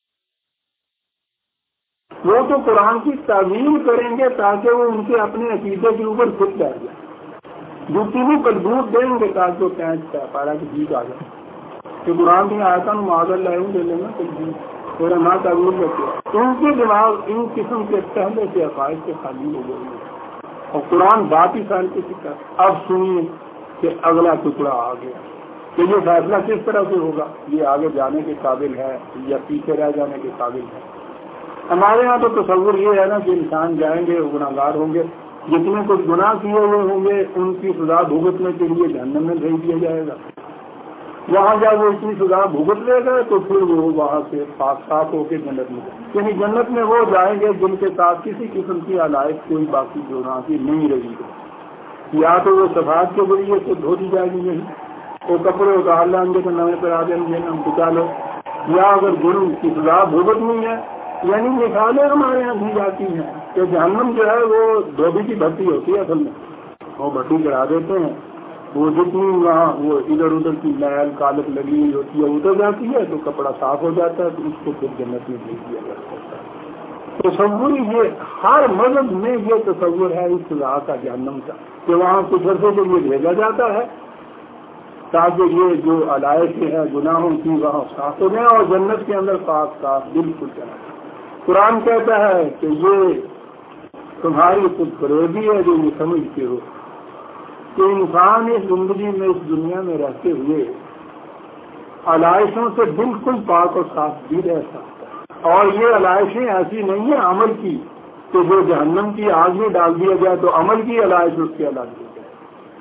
ان کے اپنے عقیدے کے اوپر خود بیٹھ جائے. جوتی بھی بلبوت دیں گے تاکہ وہ کہہ پارا کہ جیت آ جائے کہ قرآن کی آیتوں معذر لائیں دے لینا تیرا نہ تعویل کرتے. ان کے دماغ ان قسم کے پہلے سے عقائد سے خالی ہو گئے اور قرآن بات ہی سال کی سکھا. اب سنیے کہ اگلا ٹکڑا آ گیا کہ یہ فیصلہ کس طرح سے ہوگا. یہ آگے جانے کے قابل ہے یا پیچھے رہ جانے کے قابل ہے. ہمارے یہاں تو تصور یہ ہے نا کہ انسان جائیں گے, گناہگار ہوں گے, جتنے کچھ گناہ کیے ہوئے ہوں گے ان کی سزا بھگتنے کے لیے جہنم میں بھیج دیا جائے گا. وہاں جب وہ اتنی سزا بھگت لے گا تو پھر وہ وہاں سے پاک صاف ہو کے جنت میں جائیں گے. یعنی جنت میں وہ جائیں گے جن کے ساتھ کسی قسم کی علائق کوئی باقی گناہ کی نہیں رہی ہے. یا تو وہ صفات کے ذریعے سے دھو دی جائے گی, نہیں وہ کپڑے اتار لیں گے تو نئے پہ آ جائیں گے ہم بچا لو. یا اگر جرم کی سزا بھگتنی ہے, یعنی مثالیں ہمارے یہاں دی جاتی ہیں کہ جہنم جو ہے وہ دھوبی کی بھٹی ہوتی ہے. اصل میں وہ بھٹی چڑھا دیتے ہیں, وہ جتنی وہاں وہ ادھر ادھر کی میل کالک لگی ہوئی ہوتی ہے اتر جاتی ہے تو کپڑا صاف ہو جاتا ہے, تو اس کو پھر جنت میں بھیج دیا جاتا ہے. تصور یہ ہر مذہب میں یہ تصور ہے اس سزا کا جہنم کا کہ وہاں کچھ عرصے کے لیے بھیجا جاتا ہے تاکہ یہ جو علائق ہیں گناہوں کی وہاں صاف ہو جائیں اور جنت کے اندر پاک صاف بالکل چلا جائے. قرآن کہتا ہے کہ یہ تمہاری خود فریبی ہے جو یہ سمجھتے ہو کہ انسان اس زندگی میں اس دنیا میں رہتے ہوئے علائشوں سے بالکل پاک اور صاف بھی رہ سکتا ہے. اور یہ علائشیں ایسی نہیں ہیں عمل کی کہ جو جہنم کی آگ میں ڈال دیا جائے تو عمل کی علائش اس کے الگ دی جائے.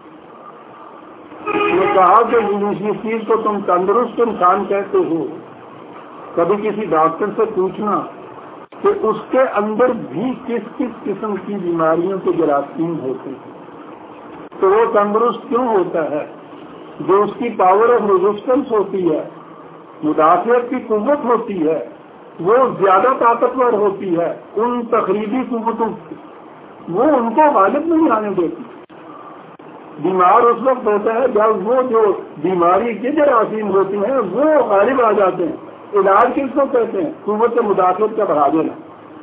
یہ کہا کہ جس چیز کو تم تندرست انسان کہتے ہو, کبھی کسی ڈاکٹر سے پوچھنا کہ اس کے اندر بھی کس کس قسم کی بیماریوں کے جراثیم ہوتے ہیں تو وہ تندرست کیوں ہوتا ہے. جو اس کی پاور آف ریزسٹنس ہوتی ہے, مدافعت کی قوت ہوتی ہے, وہ زیادہ طاقتور ہوتی ہے. ان تقریبی قوتوں وہ ان کو غالب نہیں آنے دیتی. بیمار اس وقت ہوتا ہے جب وہ جو بیماری کے جراثیم ہوتی ہیں وہ غالب آ جاتے ہیں. علاج کس کو کہتے ہیں؟ قوت مدافعت کا بڑھا دینا.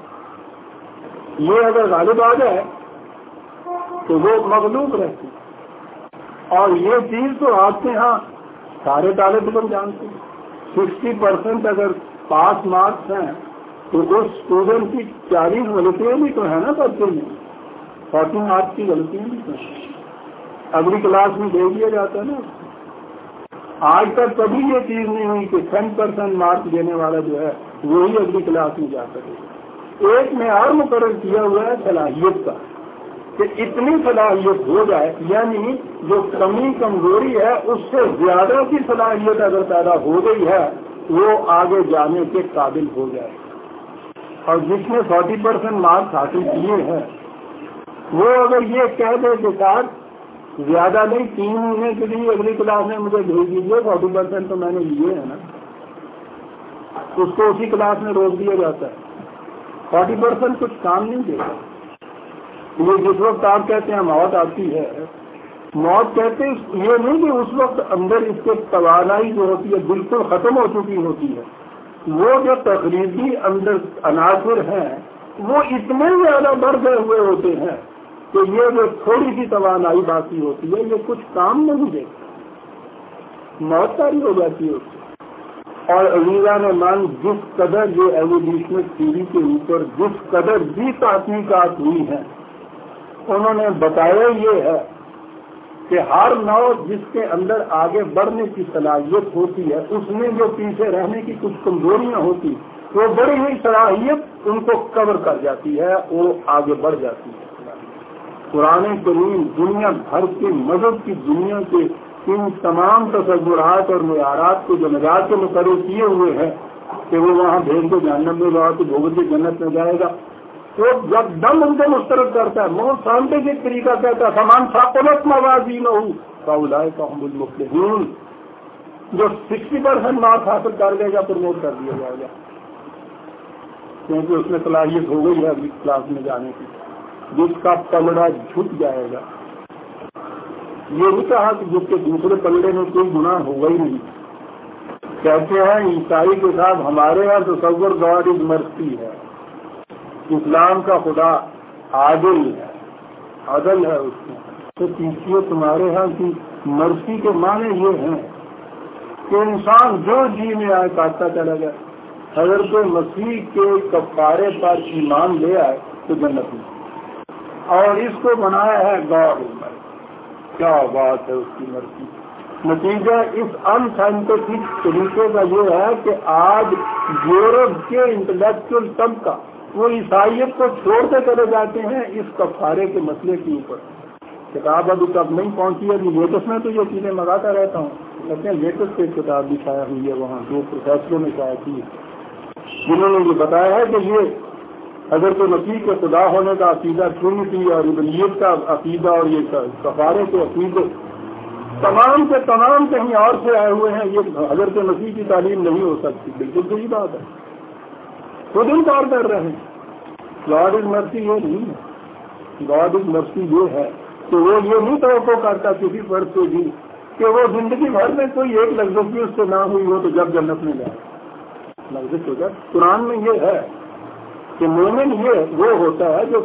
یہ اگر غالب آ جائے تو وہ مغلوب رہتی. اور یہ چیز تو آپ کے ہاں سارے طالب علم جانتے ہیں. 60% اگر پاس مارکس ہیں تو اس اسٹوڈنٹ کی 40 غلطیاں بھی تو ہیں نا بچے میں, 40 مارکس کی غلطیاں بھی تو ہیں. اگلی کلاس میں دے دیا جاتا ہے نا. آج تک کبھی یہ چیز نہیں ہوئی کہ 10% مارکس دینے والا جو ہے وہی اگلی کلاس میں جا سکے. ایک معیار مقرر کیا ہوا ہے صلاحیت کا کہ اتنی صلاحیت ہو جائے, یعنی جو کمی کمزوری ہے اس سے زیادہ کی صلاحیت اگر پیدا ہو گئی ہے وہ آگے جانے کے قابل ہو جائے. اور جس نے 40% مارکس حاصل کیے ہیں وہ اگر یہ کہہ دے کہ ساتھ زیادہ نہیں 3 مہینے کے لیے اگلی کلاس میں مجھے بھیج دیجیے, 40% تو میں نے لیے ہیں نا, اس کو اسی کلاس میں روک دیا جاتا ہے. 40% کچھ کام نہیں دے گا. یہ جس وقت آپ کہتے ہیں موت آتی ہے, موت کہتے ہیں یہ نہیں کہ اس وقت اندر اس کے توانائی جو ہوتی ہے بالکل ختم ہو چکی ہوتی ہے. وہ جو تقریبی اندر عناصر ہیں وہ اتنے زیادہ بڑھ گئے ہوئے ہوتے ہیں کہ یہ جو تھوڑی سی توانائی باقی ہوتی ہے یہ کچھ کام نہیں دیتی، موت تاری ہو جاتی ہے اس سے۔ اور عزیزان مان، جس قدر یہ ایوولوشنل تھیوری کے اوپر جس قدر بھی تحقیقات ہوئی ہیں، انہوں نے بتایا یہ ہے کہ ہر نو جس کے اندر آگے بڑھنے کی صلاحیت ہوتی ہے، اس میں جو پیچھے رہنے کی کچھ کمزوریاں ہوتی، وہ بڑی ہوئی صلاحیت ان کو کور کر جاتی ہے، وہ آگے بڑھ جاتی ہے۔ قرآن کریم دنیا بھر کے مذہب کی دنیا کے ان تمام تصورات اور معیارات کو جو نجات کے مقرر کیے ہوئے ہیں کہ وہ وہاں بھیج کے جہنم میں جاؤ تو بھوگت کی جنت میں جائے گا، وہ جب دم ان کو مسترد کرتا ہے، وہ سائنٹیفک طریقہ کہتا ہے سامان ثقلت موازینہ فاولئک هم المفلحون، جو 60% مارکس حاصل کر لے گا پروموٹ کر دیا جائے گا، کیونکہ اس میں صلاحیت ہو گئی ہے اگلی کلاس میں جانے کی۔ جس کا پلڑا جھک جائے گا، یہ نہیں کہا کہ جس کے دوسرے پلڑے میں کوئی گناہ ہوگا ہی نہیں۔ کہتے ہیں عیسائی کے ساتھ ہمارے یہاں تصور گاڈ از مرسی ہے، اسلام کا خدا عادل ہے، عدل ہے اس میں، تو پیچھے تمہارے ہاں کی مرسی کے معنی یہ ہیں کہ انسان جو جی میں آئے کاٹتا چلا گیا، حضرت مسیح کے کفارے پر ایمان لے آئے تو جنت میں، اور اس کو بنایا ہے گاڈ از مرسی۔ کیا بات ہے اس کی مرسی۔ نتیجہ اس ان سائنٹیفک طریقے کا یہ ہے کہ آج یورپ کے انٹلیکچوئل طبقہ وہ عیسائیت کو چھوڑتے چلے جاتے ہیں اس کفارے کے مسئلے کے اوپر۔ کتاب ابھی تک نہیں پہنچی ہے، ابھی لیٹسٹ میں تو یہ چیزیں منگاتا رہتا ہوں، لیکن لیٹسٹ ایک کتاب بھی شائع ہوئی ہے وہاں، جو پروفیسروں نے شائع کی ہے، جنہوں نے یہ بتایا ہے کہ یہ حضرت مسیح کے خدا ہونے کا عقیدہ، ٹرینٹی اور ابلیت کا عقیدہ اور یہ کفارے کے عقیدے تمام کے تمام کہیں اور سے آئے ہوئے ہیں، یہ حضرت مسیح کی تعلیم نہیں ہو سکتی۔ بالکل صحیح بات ہے، خود انکار کر رہے ہیں۔ گاڈ از مرسی یہ نہیں ہے، گاڈ از مرسی یہ ہے کہ وہ یہ نہیں توقع کرتا کسی فرد سے بھی کہ وہ زندگی بھر میں کوئی ایک لفظ بھی اس سے نہ ہوئی ہو تو جب جنت میں جائے لفظ ہو جائے۔ قرآن میں یہ ہے کہ مومن یہ وہ ہوتا ہے جو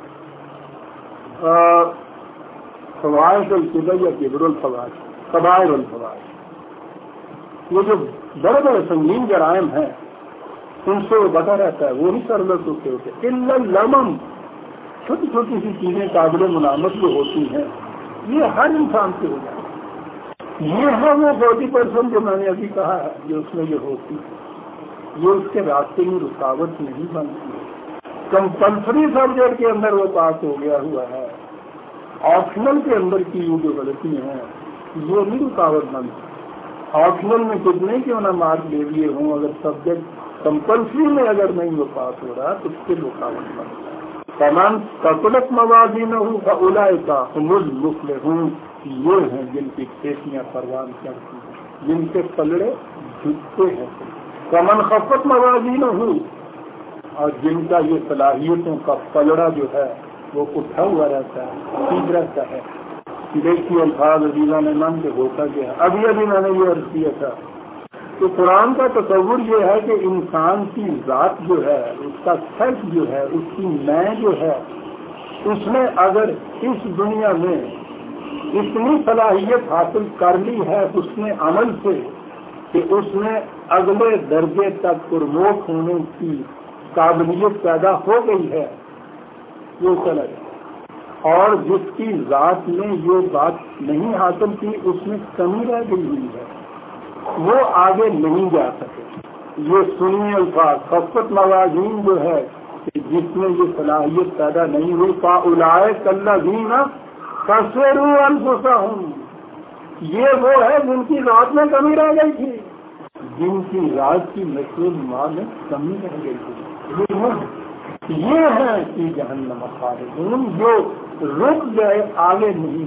فواحش الکبر یا کبر الفواحش، کبائر الفواحش، وہ جو بڑے بڑے سنگین جرائم ہیں ان سے وہ بتا رہتا ہے، وہ نہیں سرلت ہوتے الا اللمم، چھوٹی چھوٹی سی چیزیں قابل ملامت جو ہوتی ہیں یہ ہر انسان سے ہو جاتی ہے۔ یہ ہے وہ 40% جو میں نے ابھی کہا ہے جو اس میں یہ ہوتی ہے، یہ اس کے راستے میں رکاوٹ نہیں بنتی ہے۔ کمپلسری سبجیکٹ کے اندر وہ پاس ہو گیا ہوا ہے، آپشنل کے اندر کی جو غلطی ہیں یہ نہیں رکاوٹ بنتی۔ آپشنل میں کتنے کیوں نہ مارک لے لیے ہوں، اگر سبجیکٹ کمپلسری میں اگر نہیں وہ پاس ہو رہا تو اس سے رکاوٹ بنتا ہے۔ تمام ثقلت موازینہ فاولئک هم المفلحون، یہ ہیں جن کی کھیتیاں پروان چڑھتی ہیں، جن کے پلڑے جھکتے ہیں۔ ومن خفت موازینہ، اور جن کا یہ صلاحیتوں کا پلڑا جو ہے وہ اٹھا ہوا رہتا ہے، ٹھیک رہتا ہے۔ دیکھیے الفاظ عزیزان من کے ہوتا کیا ہے۔ ابھی میں نے یہ عرض کیا تھا کہ قرآن کا تصور یہ ہے کہ انسان کی ذات جو ہے، اس کا سیلف جو ہے، اس کی میں جو ہے، اس نے اگر اس دنیا میں اتنی صلاحیت حاصل کر لی ہے اس نے عمل سے کہ اس نے اگلے درجے تک پروموٹ ہونے کی قابلیت پیدا ہو گئی ہے، وہ چلا جائے، اور جس کی ذات نے یہ بات نہیں حاصل کی اس میں کمی رہ گئی ہوئی ہے، وہ آگے نہیں جا سکے۔ یہ سنی الفاظ خفت موازین جو ہے کہ جس میں یہ صلاحیت پیدا نہیں ہوئی، فاولئک الذین خسروا انفسہم، یہ وہ ہے جن کی ذات میں کمی رہ گئی تھی، جن کی ذات کی نشو نما میں کمی رہ گئی تھی، یہ ہے کہ جہنم خالدون، جو رک گئے آگے نہیں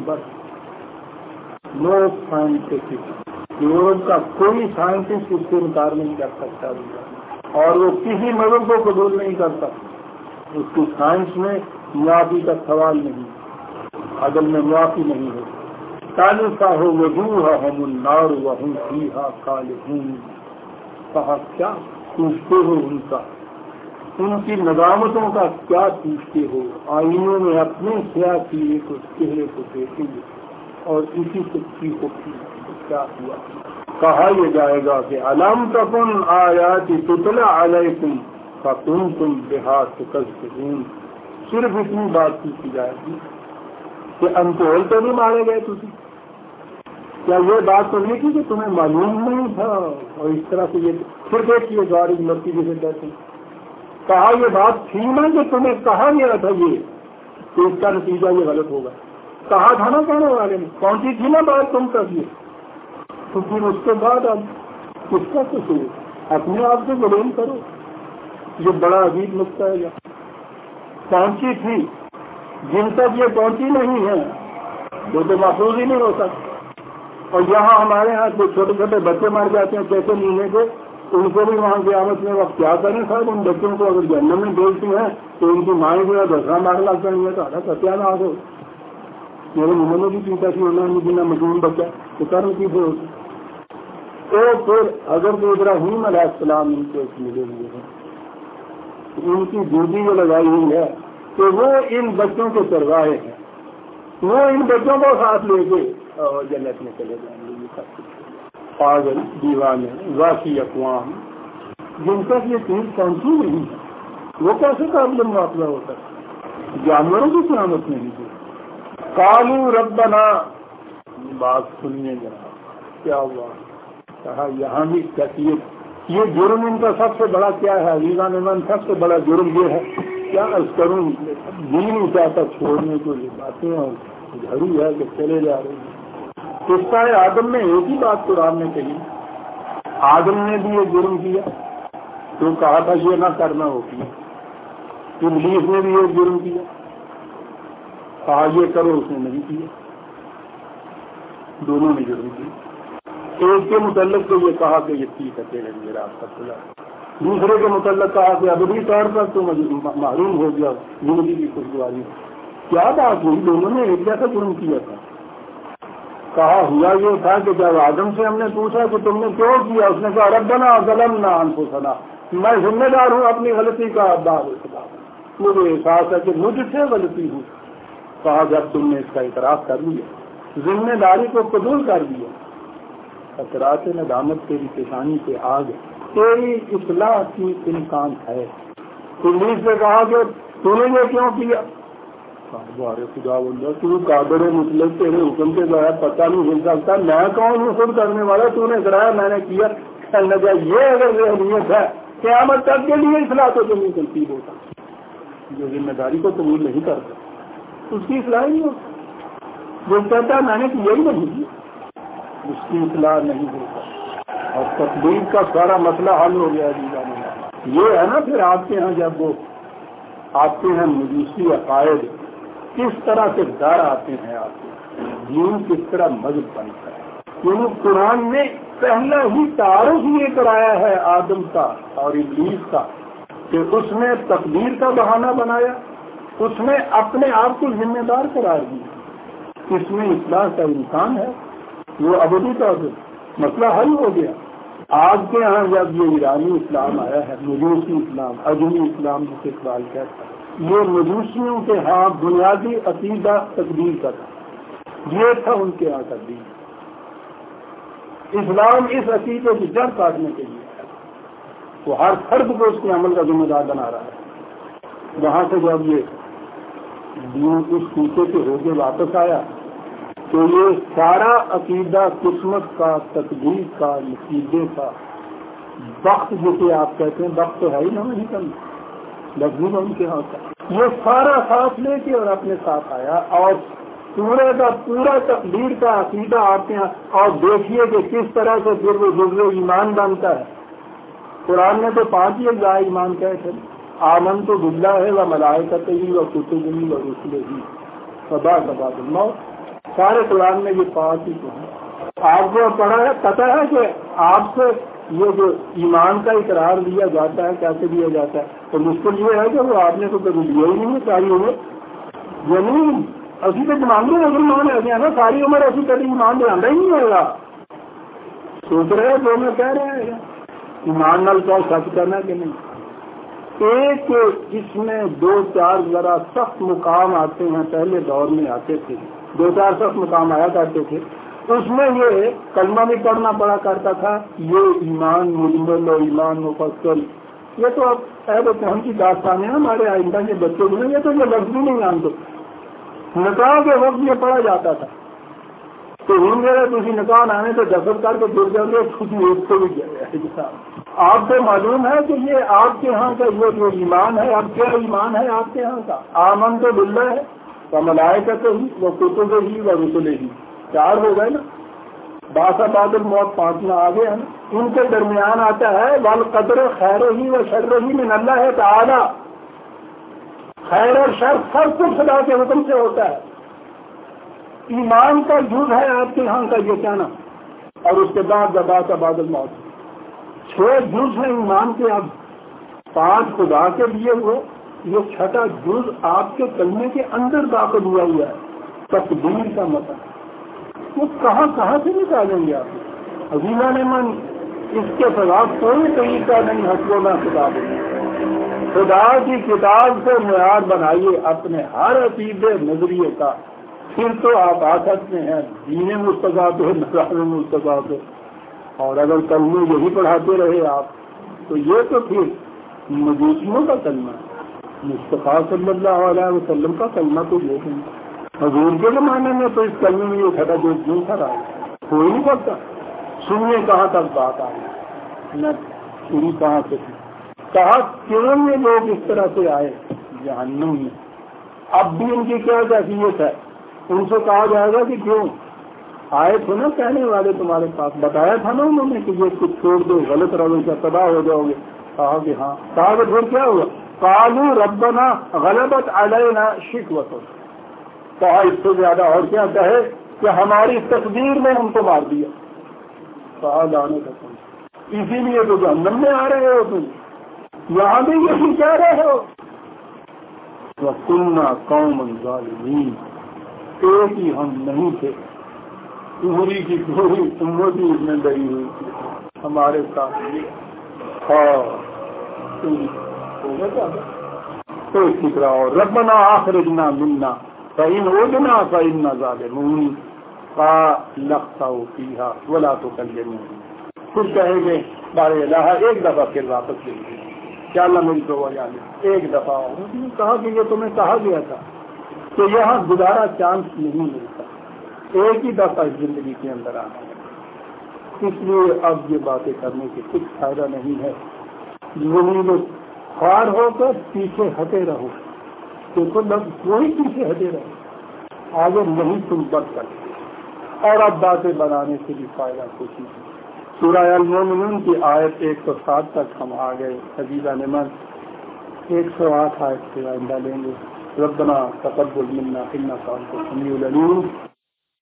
بڑھ۔ نو سائنٹیفک، یورپ کا کوئی سائنٹسٹ اس سے انکار نہیں کر سکتا اور وہ کسی مذہب کو قبول نہیں کرتا، اس کی سائنس میں معافی کا سوال نہیں، عدل میں معافی نہیں ہوتی۔ تالفہ وجوہہم النار وہم فیہا خالدون، کہا کیا پوچھتے ہو ان کا ان کی ندامتوں کا کیا پوچھتے ہو؟ آئینوں میں اپنے سیاہ چہرے کو دیکھیں گے اور اسی سچی کو کیا ہوا؟ کہا یہ جائے گا کہ الم تکن آیاتی تتلی علیکم فکنتم بہا تکذبون. صرف اتنی بات کی جائے گی کہ انتول تو نہیں مارے گئے تھی. کیا یہ بات تو نہیں تھی کہ تمہیں معلوم نہیں تھا؟ اور اس طرح سے یہ پھر دیکھیے گاڑی مرتی جیسے کہتے ہیں. کہا یہ بات تھی نا کہ تمہیں کہا گیا تھا یہ تو اس کا نتیجہ یہ غلط ہوگا. کہا تھا نا کہنے والے نے، پہنچی تھی نا بات تم تک یہ. تو پھر اس کے بعد اب کس کا قصور؟ اپنے آپ سے بلیم کرو. یہ بڑا عجیب نقطہ ہے. پہنچی تھی، جن تک یہ پہنچی نہیں ہے وہ تو محفوظ ہی نہیں ہو سکتا. اور یہاں ہمارے یہاں جو چھوٹے چھوٹے بچے مر جاتے ہیں کیسے مہینے کے، ان کو بھی وہاں قیامت میں وقت کیا کریں صاحب؟ ان بچوں کو اگر جہنم میں بھیجتی ہیں تو ان کی مائیں جو ہے 10 لاکھ لاکھ کریں گے تو ستیا نہ ہو. میرے منہ میں بھی پیتا تھی انہوں نے بنا مجموعی بچہ تو کرنے کی ہوتی. تو پھر حضرت ابراہیم علیہ السلام ان کو ملے ہوئے ہیں. ان کی ڈیوٹی جو لگائی ہوئی ہے کہ وہ ان بچوں کے چرواہے ہیں. وہ ان بچوں کو ساتھ لے کے جنت میں چلے جائیں گے. پاگل دیوانے واقعی اقوام جن تک یہ چیز پہنچی نہیں ہے وہ کیسے قابل مواقع ہو سکتا؟ جانوروں کی سلامت نہیں ہے. قالوا ربنا، بات سنیے جناب کیا ہوا. کہا یہاں بھی کیفیت یہ جرم ان کا سب سے بڑا کیا ہے؟ عزیزان من سب سے بڑا جرم یہ ہے کیا عرض کروں، دل نہیں چاہتا چھوڑنے کو. یہ باتیں اور جھڑی ہے کہ چلے جا رہے ہیں. قصہ آدم میں ایک ہی بات قرآن نے کہی. آدم نے بھی یہ جرم کیا تو کہا تھا یہ نہ کرنا ہو کیا. ابلیس نے بھی یہ جرم کیا، کہا یہ کرو، اس نے نہیں کیا. دونوں نے جرم کیا. ایک کے متعلق تو یہ کہا کہ یہ ٹھیک ہے تیرے لیے راستہ کھلا. دوسرے کے متعلق کہا کہ ابدی طور پر تو محروم ہو گیا زندگی کی خوشگواری. کیا بات ہوئی؟ دونوں نے ایک جیسا جرم کیا تھا. کہا ہوا یہ تھا کہ جب آدم سے ہم نے پوچھا کہ تم نے کیوں کیا، اس نے کہا ربنا ظلمنا انفسنا، میں ذمہ دار ہوں اپنی غلطی کا. مجھے احساس ہے کہ مجھ سے غلطی ہوں. کہا جب تم نے اس کا اعتراف کر لیا، ذمہ داری کو قبول کر دیا، خطرات ندامت تیری پیشانی پہ آ گئے، تیری اصلاح کی امکان ہے. ابلیس نے کہا کہ تو نے یہ کیوں کیا؟ بارے خدا بندہ تو قادر مطلق تیرے حکم کے بغیر پتہ نہیں ہل سکتا. میں کون ہوں خود کرنے والا؟ تو نے کرایا، میں نے کیا. لگا یہ اگر ذہنیت ہے قیامت تک کے لیے اصلاح تو نہیں تنصیب ہوتا. جو ذمہ داری کو قبول نہیں کرتا اس کی اصلاح نہیں ہوتی. جو کہتا ہے میں نے کیا ہی نہیں کیا، اس کی اصلاح نہیں ہوتا. اور تقدیر کا سارا مسئلہ حل ہو گیا. یہ ہے نا پھر آپ کے یہاں جب وہ آتے ہیں مجوسی عقائد، کس طرح سے ڈر آتے ہیں آپ کے دین کس طرح مذہب بنتا ہے. یعنی قرآن نے پہلا ہی تعارف یہ کرایا ہے آدم کا اور ابلیس کا کہ اس نے تقدیر کا بہانہ بنایا، اس نے اپنے آپ کو ذمہ دار قرار دیا. اس میں اصلاح کا امکان ہے، وہ ابدی طور پر مسئلہ حل ہو گیا. آج کے یہاں جب یہ ایرانی اسلام آیا ہے، مجوسی اسلام، اجمی اسلام جسے اقبال کہتا ہے، یہ مجوسیوں کے ہاں بنیادی عقیدہ تقدیر کا تھا. یہ تھا ان کے یہاں تقدیر. اسلام اس عقیدے کی جڑ کاٹنے کے لیے وہ ہر فرد کو اس کے عمل کا ذمہ دار بنا رہا ہے. وہاں سے جب یہ دین اس کوچے سے ہو کے واپس آیا تو یہ سارا عقیدہ قسمت کا، تقدیر کا، نتیجے کا، وقت جسے آپ کہتے ہیں، وقت تو ہے ہی نہ نہیں کرنا، لفظ ان کے ہوتا ہے، یہ سارا ساتھ لے کے اور اپنے ساتھ آیا اور پورے کا پورا تقدیر کا عقیدہ آپ کے یہاں. اور دیکھیے کہ کس طرح سے پھر وہ جزو ایمان بنتا ہے. قرآن نے تو 5 ہی اجزاء ایمان کہے تھے، آمنت باللہ و ملائکتہ و کتبہ و رسلہ وبعض الموت. سارے قرآن میں یہ 5 ہی تو ہیں. آپ کو پڑھا ہے، پتہ ہے کہ آپ سے یہ جو ایمان کا اقرار دیا جاتا ہے کیسے دیا جاتا ہے؟ تو مشکل یہ ہے کہ وہ آپ نے تو کبھی دیا ہی نہیں ہے ساری عمر. یعنی ابھی تو مانگے اگر ایمان ہے نا، ساری عمر ایسی کبھی ایمان دلانا ہی نہیں ہوگا. سوچ رہے جو میں کہہ رہے ہیں ایمان نال کیا سچ کرنا کہ نہیں. ایک اس میں 2-4 ذرا سخت مقام آتے ہیں، پہلے دور میں آتے تھے، 2-4 سخت مقام آیا کرتے تھے، اس میں یہ کلمہ بھی پڑھنا پڑا کرتا تھا، یہ ایمان مجمل و ایمان مفصل، یہ تو اب اہل قوم کی داستان ہے، ہمارے آئندہ کے بچوں میں یہ تو یہ لفظ بھی نہیں جانتے، نکاح کے وقت یہ پڑھا جاتا تھا تو ہوں میرے تھی نکاح آنے تو دستخط کر کے گر جاؤ گے، خود ایک کو بھی گیا۔ آپ کو معلوم ہے کہ یہ آپ کے ہاں کا یہ جو ایمان ہے، اب کیا ایمان ہے آپ کے ہاں کا؟ آمن تو باللہ ہے، وہ ملائکہ ہی، وہ کتب ہی، وہ رسل ہی، 4 ہو گئے نا، باسا بعد الموت 5 آ گئے ہیں نا، ان کے درمیان آتا ہے والقدر خیر ہی و شر ہی من اللہ تعالی، خیر اور شر سب کچھ خدا کے حکم سے ہوتا ہے۔ ایمان کا جز ہے آپ کے ہاں کا یہ کہنا، اور اس کے بعد باسا بعد الموت 6 جز ہیں ایمان کے، اب 5 خدا کے لیے ہوئے، یہ 6واں جز آپ کے کلمے کے اندر داخل ہوا ہے، تقدیر کا مطلب وہ کہاں سے نکالیں گے آپ؟ عظیمہ نے من اس کے خلاف کوئی طریقہ نہیں، حسب میں کتاب خدا کی کتاب کو معیار بنائیے اپنے ہر عقیدے نظریے کا، پھر تو آپ آ سکتے ہیں دین مصطفیٰ پہ، نظام مصطفیٰ پہ۔ اور اگر کلمے یہی پڑھاتے رہے آپ تو یہ تو پھر مجوسیوں کا کلمہ ہے، مصطفیٰ صلی اللہ علیہ وسلم کا کلمہ تو یہ نہیں۔ حضور کے زمانے میں تو اس کلمے میں یہ کھڑا جو کیوں کھڑا ہے کوئی نہیں کرتا، سنیے کہاں تک بات آئی، نہ پوری کہاں سے تھی، کہا کیوں یہ لوگ اس طرح سے آئے جہنم میں۔ اب بھی ان کی کیا کیفیت ہے؟ ان سے کہا جائے گا کہ کیوں آئے تھے نا کہنے والے تمہارے پاس، بتایا تھا نا انہوں نے کہ یہ کچھ چھوڑ دو، غلط روش کا تباہ ہو جاؤ گے، کہا کہ ہاں، کہا کہ پھر کیا ہوا؟ قالوا ربنا غلبت علینا شقوتنا، کہا اس سے زیادہ اور کیا کہے کہ ہماری تقدیر نے ہم کو مار دیا، کہا لانے کا تم، اسی لیے تو جہنم میں آ رہے ہو تم، یہاں بھی یہی کہہ رہے ہو۔ وَكُنَّا قَوْمًا ظَالِمِينَ، ایک ہی ہم نہیں تھے، پوری کی پوری امت ہی اس میں ڈری ہوئی تھی ہمارے ساتھ، تو اسی طرح اور ربنا اخرجنا منا فإن عدنا فإنا ظالمون قال اخسئوا فيها ولا تكلمون، پھر کہیں گے بار الہ، ایک دفعہ پھر واپس لیں گے، کیا اللہ میری تو ایک دفعہ کہا کہ یہ تمہیں کہا گیا تھا کہ یہاں دوبارہ چانس نہیں ملتا، ایک ہی دفعہ زندگی کے اندر آنا ہے، اس لیے اب یہ باتیں کرنے سے کچھ فائدہ نہیں ہے، زمین خوار ہو کر پیچھے ہٹے رہو، دیکھو کوئی پیچھے ہٹے رہو، آگے نہیں تم بڑھ سکتے، اور اب باتیں بنانے سے بھی فائدہ کچھ نہیں۔ سورہ المومنون کی آیت 107 تک ہم آ گئے، عزیزہ نعمت 108 آیت سے آئندہ لیں گے۔ ربنا تقبل منا انک انت السمیع العلیم۔